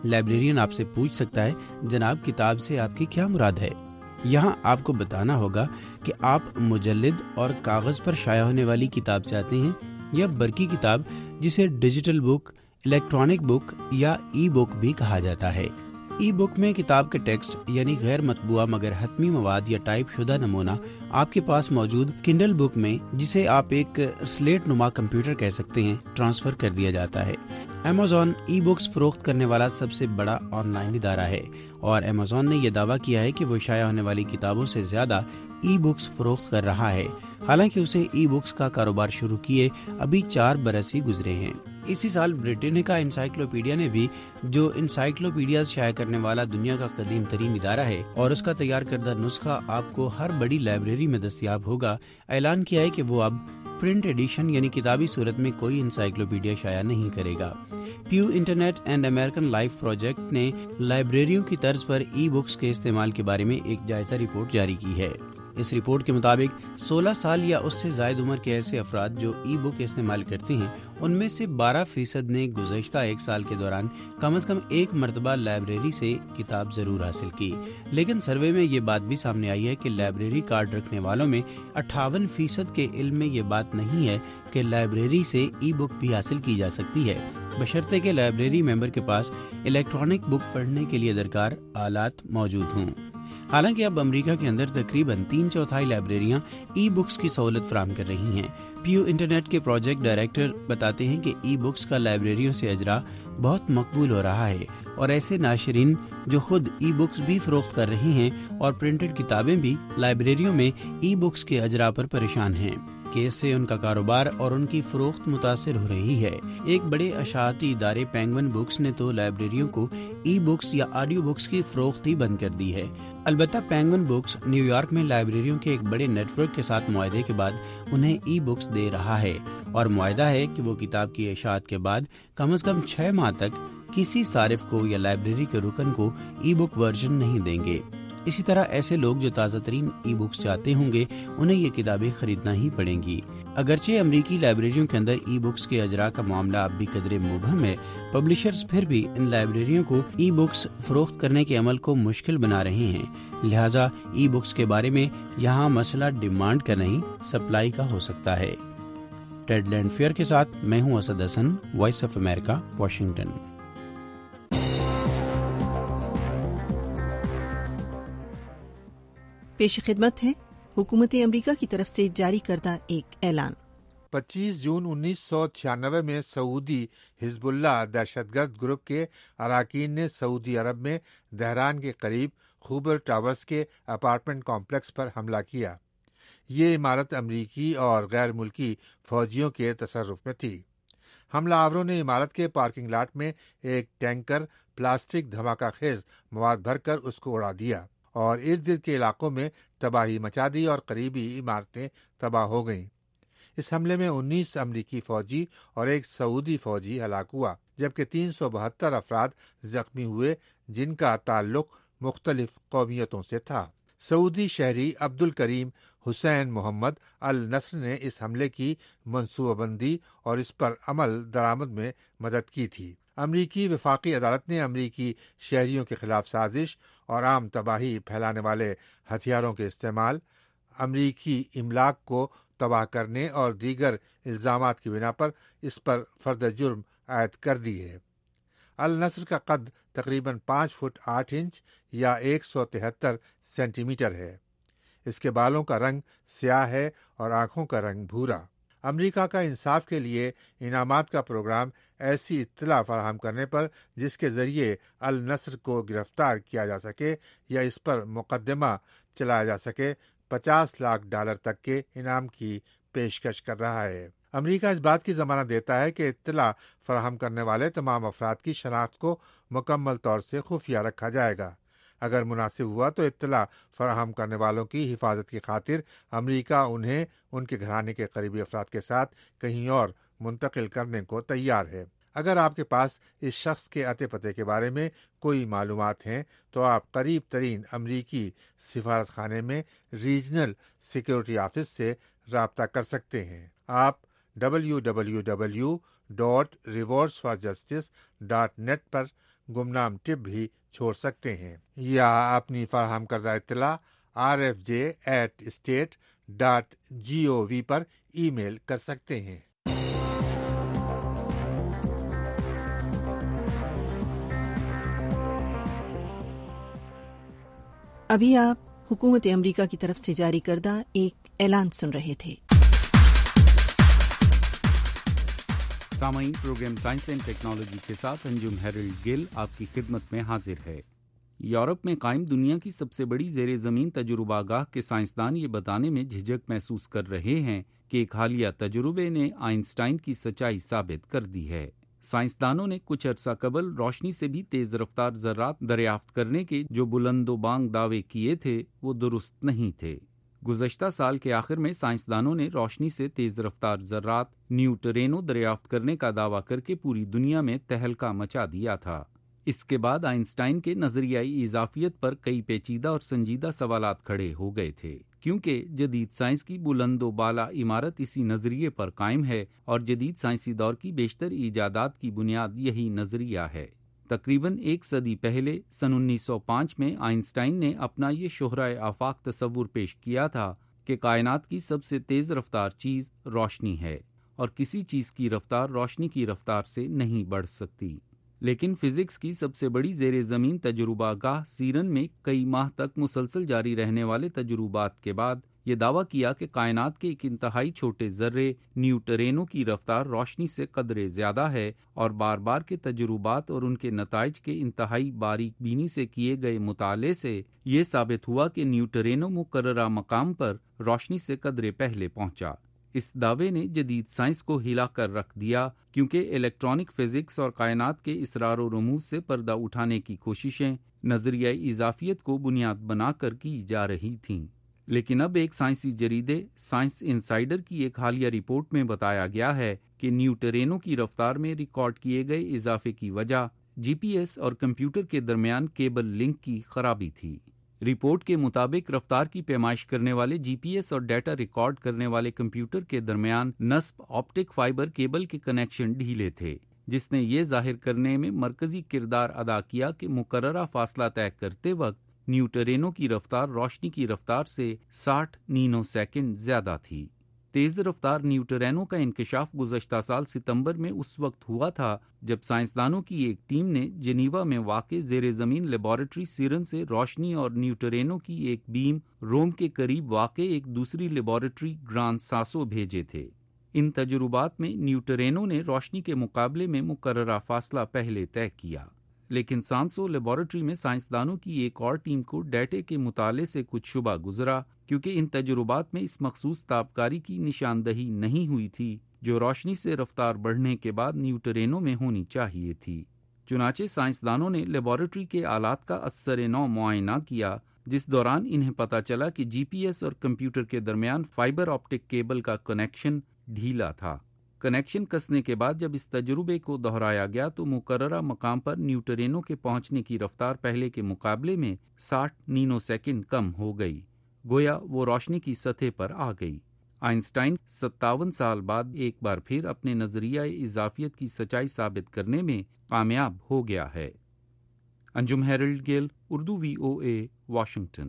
لائبریرین آپ سے پوچھ سکتا ہے جناب کتاب سے آپ کی کیا مراد ہے۔ یہاں آپ کو بتانا ہوگا کہ آپ مجلد اور کاغذ پر شائع ہونے والی کتاب چاہتے ہیں یا برقی کتاب جسے ڈیجیٹل بک، الیکٹرانک بک یا ای بک بھی کہا جاتا ہے۔ ای بک میں کتاب کے ٹیکسٹ یعنی غیر مطبوعہ مگر حتمی مواد یا ٹائپ شدہ نمونہ آپ کے پاس موجود کنڈل بک میں، جسے آپ ایک سلیٹ نما کمپیوٹر کہہ سکتے ہیں، ٹرانسفر کر دیا جاتا ہے۔ امیزون ای بکس فروخت کرنے والا سب سے بڑا آن لائن ادارہ ہے اور امیزون نے یہ دعویٰ کیا ہے کہ وہ شائع ہونے والی کتابوں سے زیادہ ای بکس فروخت کر رہا ہے، حالانکہ اسے ای بکس کا کاروبار شروع کیے ابھی چار برس ہی گزرے ہیں۔ اسی سال بریٹینیکا انسائکلوپیڈیا نے بھی، جو انسائکلوپیڈیاز شائع کرنے والا دنیا کا قدیم ترین ادارہ ہے اور اس کا تیار کردہ نسخہ آپ کو ہر بڑی لائبریری میں دستیاب ہوگا، اعلان کیا ہے کہ وہ اب پرنٹ ایڈیشن یعنی کتابی صورت میں کوئی انسائکلوپیڈیا شائع نہیں کرے گا۔ Pew Internet and American Life Project نے لائبریریوں کی طرز پر ای بکس کے استعمال کے بارے میں ایک جائزہ رپورٹ جاری کی ہے۔ اس رپورٹ کے مطابق سولہ سال یا اس سے زائد عمر کے ایسے افراد جو ای بک استعمال کرتے ہیں، ان میں سے بارہ فیصد نے گزشتہ ایک سال کے دوران کم از کم ایک مرتبہ لائبریری سے کتاب ضرور حاصل کی۔ لیکن سروے میں یہ بات بھی سامنے آئی ہے کہ لائبریری کارڈ رکھنے والوں میں اٹھاون فیصد کے علم میں یہ بات نہیں ہے کہ لائبریری سے ای بک بھی حاصل کی جا سکتی ہے، بشرطے کہ لائبریری ممبر کے پاس الیکٹرانک بک پڑھنے کے لیے درکار آلات موجود ہوں۔ حالانکہ اب امریکہ کے اندر تقریباً تین چوتھائی لائبریریاں ای بکس کی سہولت فراہم کر رہی ہیں۔ پیو انٹرنیٹ کے پروجیکٹ ڈائریکٹر بتاتے ہیں کہ ای بکس کا لائبریریوں سے اجرا بہت مقبول ہو رہا ہے اور ایسے ناشرین جو خود ای بکس بھی فروخت کر رہے ہیں اور پرنٹڈ کتابیں بھی لائبریریوں میں ای بکس کے اجرا پر پریشان ہیں کہ اس سے ان کا کاروبار اور ان کی فروخت متاثر ہو رہی ہے۔ ایک بڑے اشاعتی ادارے پینگون بکس نے تو لائبریریوں کو ای بکس یا آڈیو بکس کی فروخت ہی بند کر دی ہے۔ البتہ پینگون بکس نیو یارک میں لائبریریوں کے ایک بڑے نیٹ ورک کے ساتھ معاہدے کے بعد انہیں ای بکس دے رہا ہے اور معاہدہ ہے کہ وہ کتاب کی اشاعت کے بعد کم از کم چھ ماہ تک کسی صارف کو یا لائبریری کے رکن کو ای بک ورژن نہیں دیں گے۔ اسی طرح ایسے لوگ جو تازہ ترین ای بکس چاہتے ہوں گے انہیں یہ کتابیں خریدنا ہی پڑیں گی۔ اگرچہ امریکی لائبریریوں کے اندر ای بکس کے اجرا کا معاملہ اب بھی قدرے مبہم ہے، پبلشرز پھر بھی ان لائبریریوں کو ای بکس فروخت کرنے کے عمل کو مشکل بنا رہے ہیں، لہٰذا ای بکس کے بارے میں یہاں مسئلہ ڈیمانڈ کا نہیں سپلائی کا ہو سکتا ہے۔ ٹیڈ لینڈ فیئر کے ساتھ میں ہوں Asad Hasan, voice of America, Washington. پیش خدمت ہے حکومت امریکہ کی طرف سے جاری کردہ ایک اعلان۔ پچیس جون انیس سو چھیانوے میں سعودی حزب اللہ دہشت گرد گروپ کے اراکین نے سعودی عرب میں دہران کے قریب خوبر ٹاورز کے اپارٹمنٹ کمپلیکس پر حملہ کیا۔ یہ عمارت امریکی اور غیر ملکی فوجیوں کے تصرف میں تھی۔ حملہ آوروں نے عمارت کے پارکنگ لاٹ میں ایک ٹینکر پلاسٹک دھماکہ خیز مواد بھر کر اس کو اڑا دیا اور ارد گرد کے علاقوں میں تباہی مچا دی اور قریبی عمارتیں تباہ ہو گئیں۔ اس حملے میں انیس امریکی فوجی اور ایک سعودی فوجی ہلاک ہوا، جبکہ تین سو بہتر افراد زخمی ہوئے جن کا تعلق مختلف قومیتوں سے تھا۔ سعودی شہری عبد الکریم حسین محمد النصر نے اس حملے کی منصوبہ بندی اور اس پر عمل درآمد میں مدد کی تھی۔ امریکی وفاقی عدالت نے امریکی شہریوں کے خلاف سازش اور عام تباہی پھیلانے والے ہتھیاروں کے استعمال، امریکی املاک کو تباہ کرنے اور دیگر الزامات کی بنا پر اس پر فرد جرم عائد کر دی ہے۔ النصر کا قد تقریباً پانچ فٹ آٹھ انچ یا ایک سو تہتر سینٹی میٹر ہے۔ اس کے بالوں کا رنگ سیاہ ہے اور آنکھوں کا رنگ بھورا۔ امریکہ کا انصاف کے لیے انعامات کا پروگرام ایسی اطلاع فراہم کرنے پر جس کے ذریعے النصر کو گرفتار کیا جا سکے یا اس پر مقدمہ چلایا جا سکے، پچاس لاکھ ڈالر تک کے انعام کی پیشکش کر رہا ہے۔ امریکہ اس بات کی ضمانت دیتا ہے کہ اطلاع فراہم کرنے والے تمام افراد کی شناخت کو مکمل طور سے خفیہ رکھا جائے گا۔ اگر مناسب ہوا تو اطلاع فراہم کرنے والوں کی حفاظت کی خاطر امریکہ انہیں ان کے گھرانے کے قریبی افراد کے ساتھ کہیں اور منتقل کرنے کو تیار ہے۔ اگر آپ کے پاس اس شخص کے اتے پتے کے بارے میں کوئی معلومات ہیں تو آپ قریب ترین امریکی سفارت خانے میں ریجنل سیکیورٹی آفس سے رابطہ کر سکتے ہیں۔ آپ W W W dot rewards for justice dot net پر गुमनाम टिप भी छोड़ सकते हैं या अपनी फराहम करदा इत्तला R F J at state dot G O V पर ईमेल कर सकते हैं। अभी आप हुकूमत अमरीका की तरफ से जारी करदा एक ऐलान सुन रहे थे। सामाईन प्रोग्राम साइंस एंड टेक्नोलॉजी के साथ अंजुम हेरल्ड गिल आपकी खिदमत में हाजिर है। यूरोप में कायम दुनिया की सबसे बड़ी ज़ेरे ज़मीन तजुर्बागाह के साइंसदान ये बताने में झिझक महसूस कर रहे हैं कि एक हालिया तजुर्बे ने आइंस्टाइन की सच्चाई साबित कर दी है। साइंसदानों ने कुछ अरसा कबल रोशनी से भी तेज रफ्तार ज़र्रात दरियाफ्त करने के जो बुलंदोबांग दावे किए थे वो दुरुस्त नहीं थे। गुज़श्ता साल के आखिर में साइंसदानों ने रोशनी से तेज रफ्तार ज़र्रात न्यूटरिनो दरियाफ्त करने का दावा करके पूरी दुनिया में तहलका मचा दिया था। इसके बाद आइंस्टाइन के नजरियाई इजाफियत पर कई पेचीदा और संजीदा सवालात खड़े हो गए थे, क्योंकि जदीद साइंस की बुलंदो बाला इमारत इसी नजरिए पर कायम है और जदीद साइंसी दौर की बेशतर ईजादात की बुनियाद यही नजरिया है। तकरीबन एक सदी पहले सन उन्नीस सौ पाँच में आइंस्टाइन ने अपना ये शोहराए आफाक तस्वुर पेश किया था कि कायनात की सबसे तेज रफ्तार चीज़ रोशनी है और किसी चीज़ की रफ्तार रोशनी की रफ्तार से नहीं बढ़ सकती। लेकिन फिजिक्स की सबसे बड़ी ज़ेरे ज़मीन तजुर्बागाह सीरन में कई माह तक मुसलसल जारी रहने वाले तजुर्बात के बाद ये दावा किया कि कायनात के एक इंतहाई छोटे ज़र्रे न्यूटरिनो की रफ्तार रोशनी से कदरे ज़्यादा है और बार बार के तजुर्बात और उनके नताइज के इंतहाई बारीक बीनी से किए गए मुताले से ये साबित हुआ कि न्यूटरिनो मुकर्ररा मकाम पर रोशनी से कदरे पहले पहुंचा। इस दावे ने जदीद साइंस को हिला कर रख दिया, क्योंकि इलेक्ट्रॉनिक फिजिक्स और कायनात के इसरार और रमूज से पर्दा उठाने की कोशिशें नजरियाई इजाफियत को बुनियाद बनाकर की जा रही थीं। लेकिन अब एक साइंसी जरीदे साइंस इनसाइडर की एक हालिया रिपोर्ट में बताया गया है कि न्यूटरिनो की रफ्तार में रिकॉर्ड किए गए इजाफे की वजह जीपीएस और कंप्यूटर के दरमियान केबल लिंक की खराबी थी। रिपोर्ट के मुताबिक रफ्तार की पैमाइश करने वाले जीपीएस और डाटा रिकॉर्ड करने वाले कंप्यूटर के दरमियान नस्ब ऑप्टिक फाइबर केबल के कनेक्शन ढीले थे, जिसने ये जाहिर करने में मरकजी किरदार अदा किया कि मुकर्ररा फासला तय करते वक्त न्यूटरिनो की रफ्तार रोशनी की रफ्तार से साठ नीनो सेकंड ज्यादा थी। तेज रफ्तार न्यूटरिनो का इंकशाफ गुज़श्ता साल सितंबर में उस वक्त हुआ था जब साइंसदानों की एक टीम ने जेनीवा में वाक़े ज़ेरे ज़मीन लेबॉरेटरी सीरन से रोशनी और न्यूटरिनो की एक बीम रोम के करीब वाक़े एक दूसरी लेबॉरेटरी ग्रान सासो भेजे थे। इन तजुर्बात में न्यूटरिनो ने रोशनी के मुकाबले में मुकर्ररा फासला पहले तय किया, लेकिन सांसो लेबॉरेटरी में साइंसदानों की एक और टीम को डाटे के मुताले से कुछ शुबा गुजरा, क्योंकि इन तजुर्बात में इस मखसूस ताबकारी की निशानदही नहीं हुई थी जो रोशनी से रफ्तार बढ़ने के बाद न्यूटरिनो में होनी चाहिए थी। चुनाचे साइंसदानों ने लेबॉरेटरी के आलात का असर नौ मुआयना किया, जिस दौरान इन्हें पता चला कि जीपीएस और कंप्यूटर के दरमियान फाइबर ऑप्टिक केबल का कनेक्शन ढीला था। कनेक्शन कसने के बाद जब इस तजुर्बे को दोहराया गया तो मुकर्ररा मकाम पर न्यूटरिनो के पहुंचने की रफ्तार पहले के मुकाबले में साठ नीनो सेकंड कम हो गई, गोया वो रोशनी की सतह पर आ गई। आइंस्टाइन सत्तावन साल बाद एक बार फिर अपने नजरिया इजाफियत की सच्चाई साबित करने में कामयाब हो गया है। Anjum Harold Gill, Urdu VOA, Washington.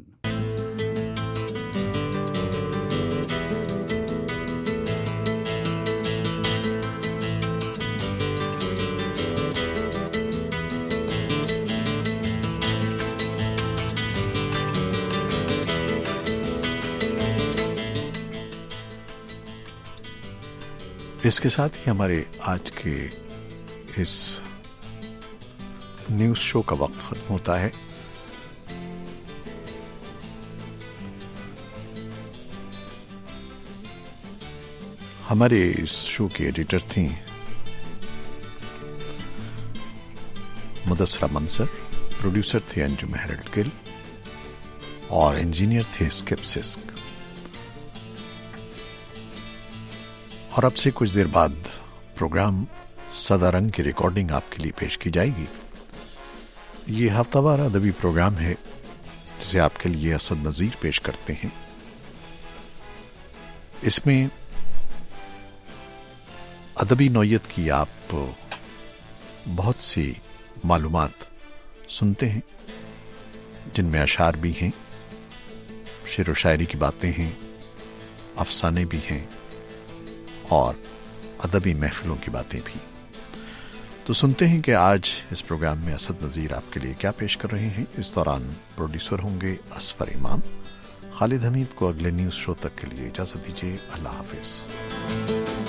इसके साथ ही हमारे आज के इस न्यूज शो का वक्त खत्म होता है। हमारे इस शो की एडिटर थी मुदस्सरा मंसर, प्रोड्यूसर थे अंजुम हेरल्ड गिल और इंजीनियर थे स्किप सिस्क। और अब से कुछ देर बाद प्रोग्राम सदा रंग की रिकॉर्डिंग आपके लिए पेश की जाएगी। ये हफ्तावार अदबी प्रोग्राम है जिसे आपके लिए असद नज़ीर पेश करते हैं। इसमें अदबी नौयत की आप बहुत सी मालूमात सुनते हैं, जिनमें अशार भी हैं, शेर व शायरी की बातें हैं, अफसाने भी हैं और अदबी महफिलों की बातें भी। तो सुनते हैं कि आज इस प्रोग्राम में असद नज़ीर आपके लिए क्या पेश कर रहे हैं। इस दौरान प्रोड्यूसर होंगे असफर इमाम। खालिद हमीद को अगले न्यूज़ शो तक के लिए इजाज़त दीजिए। अल्लाह हाफिज़।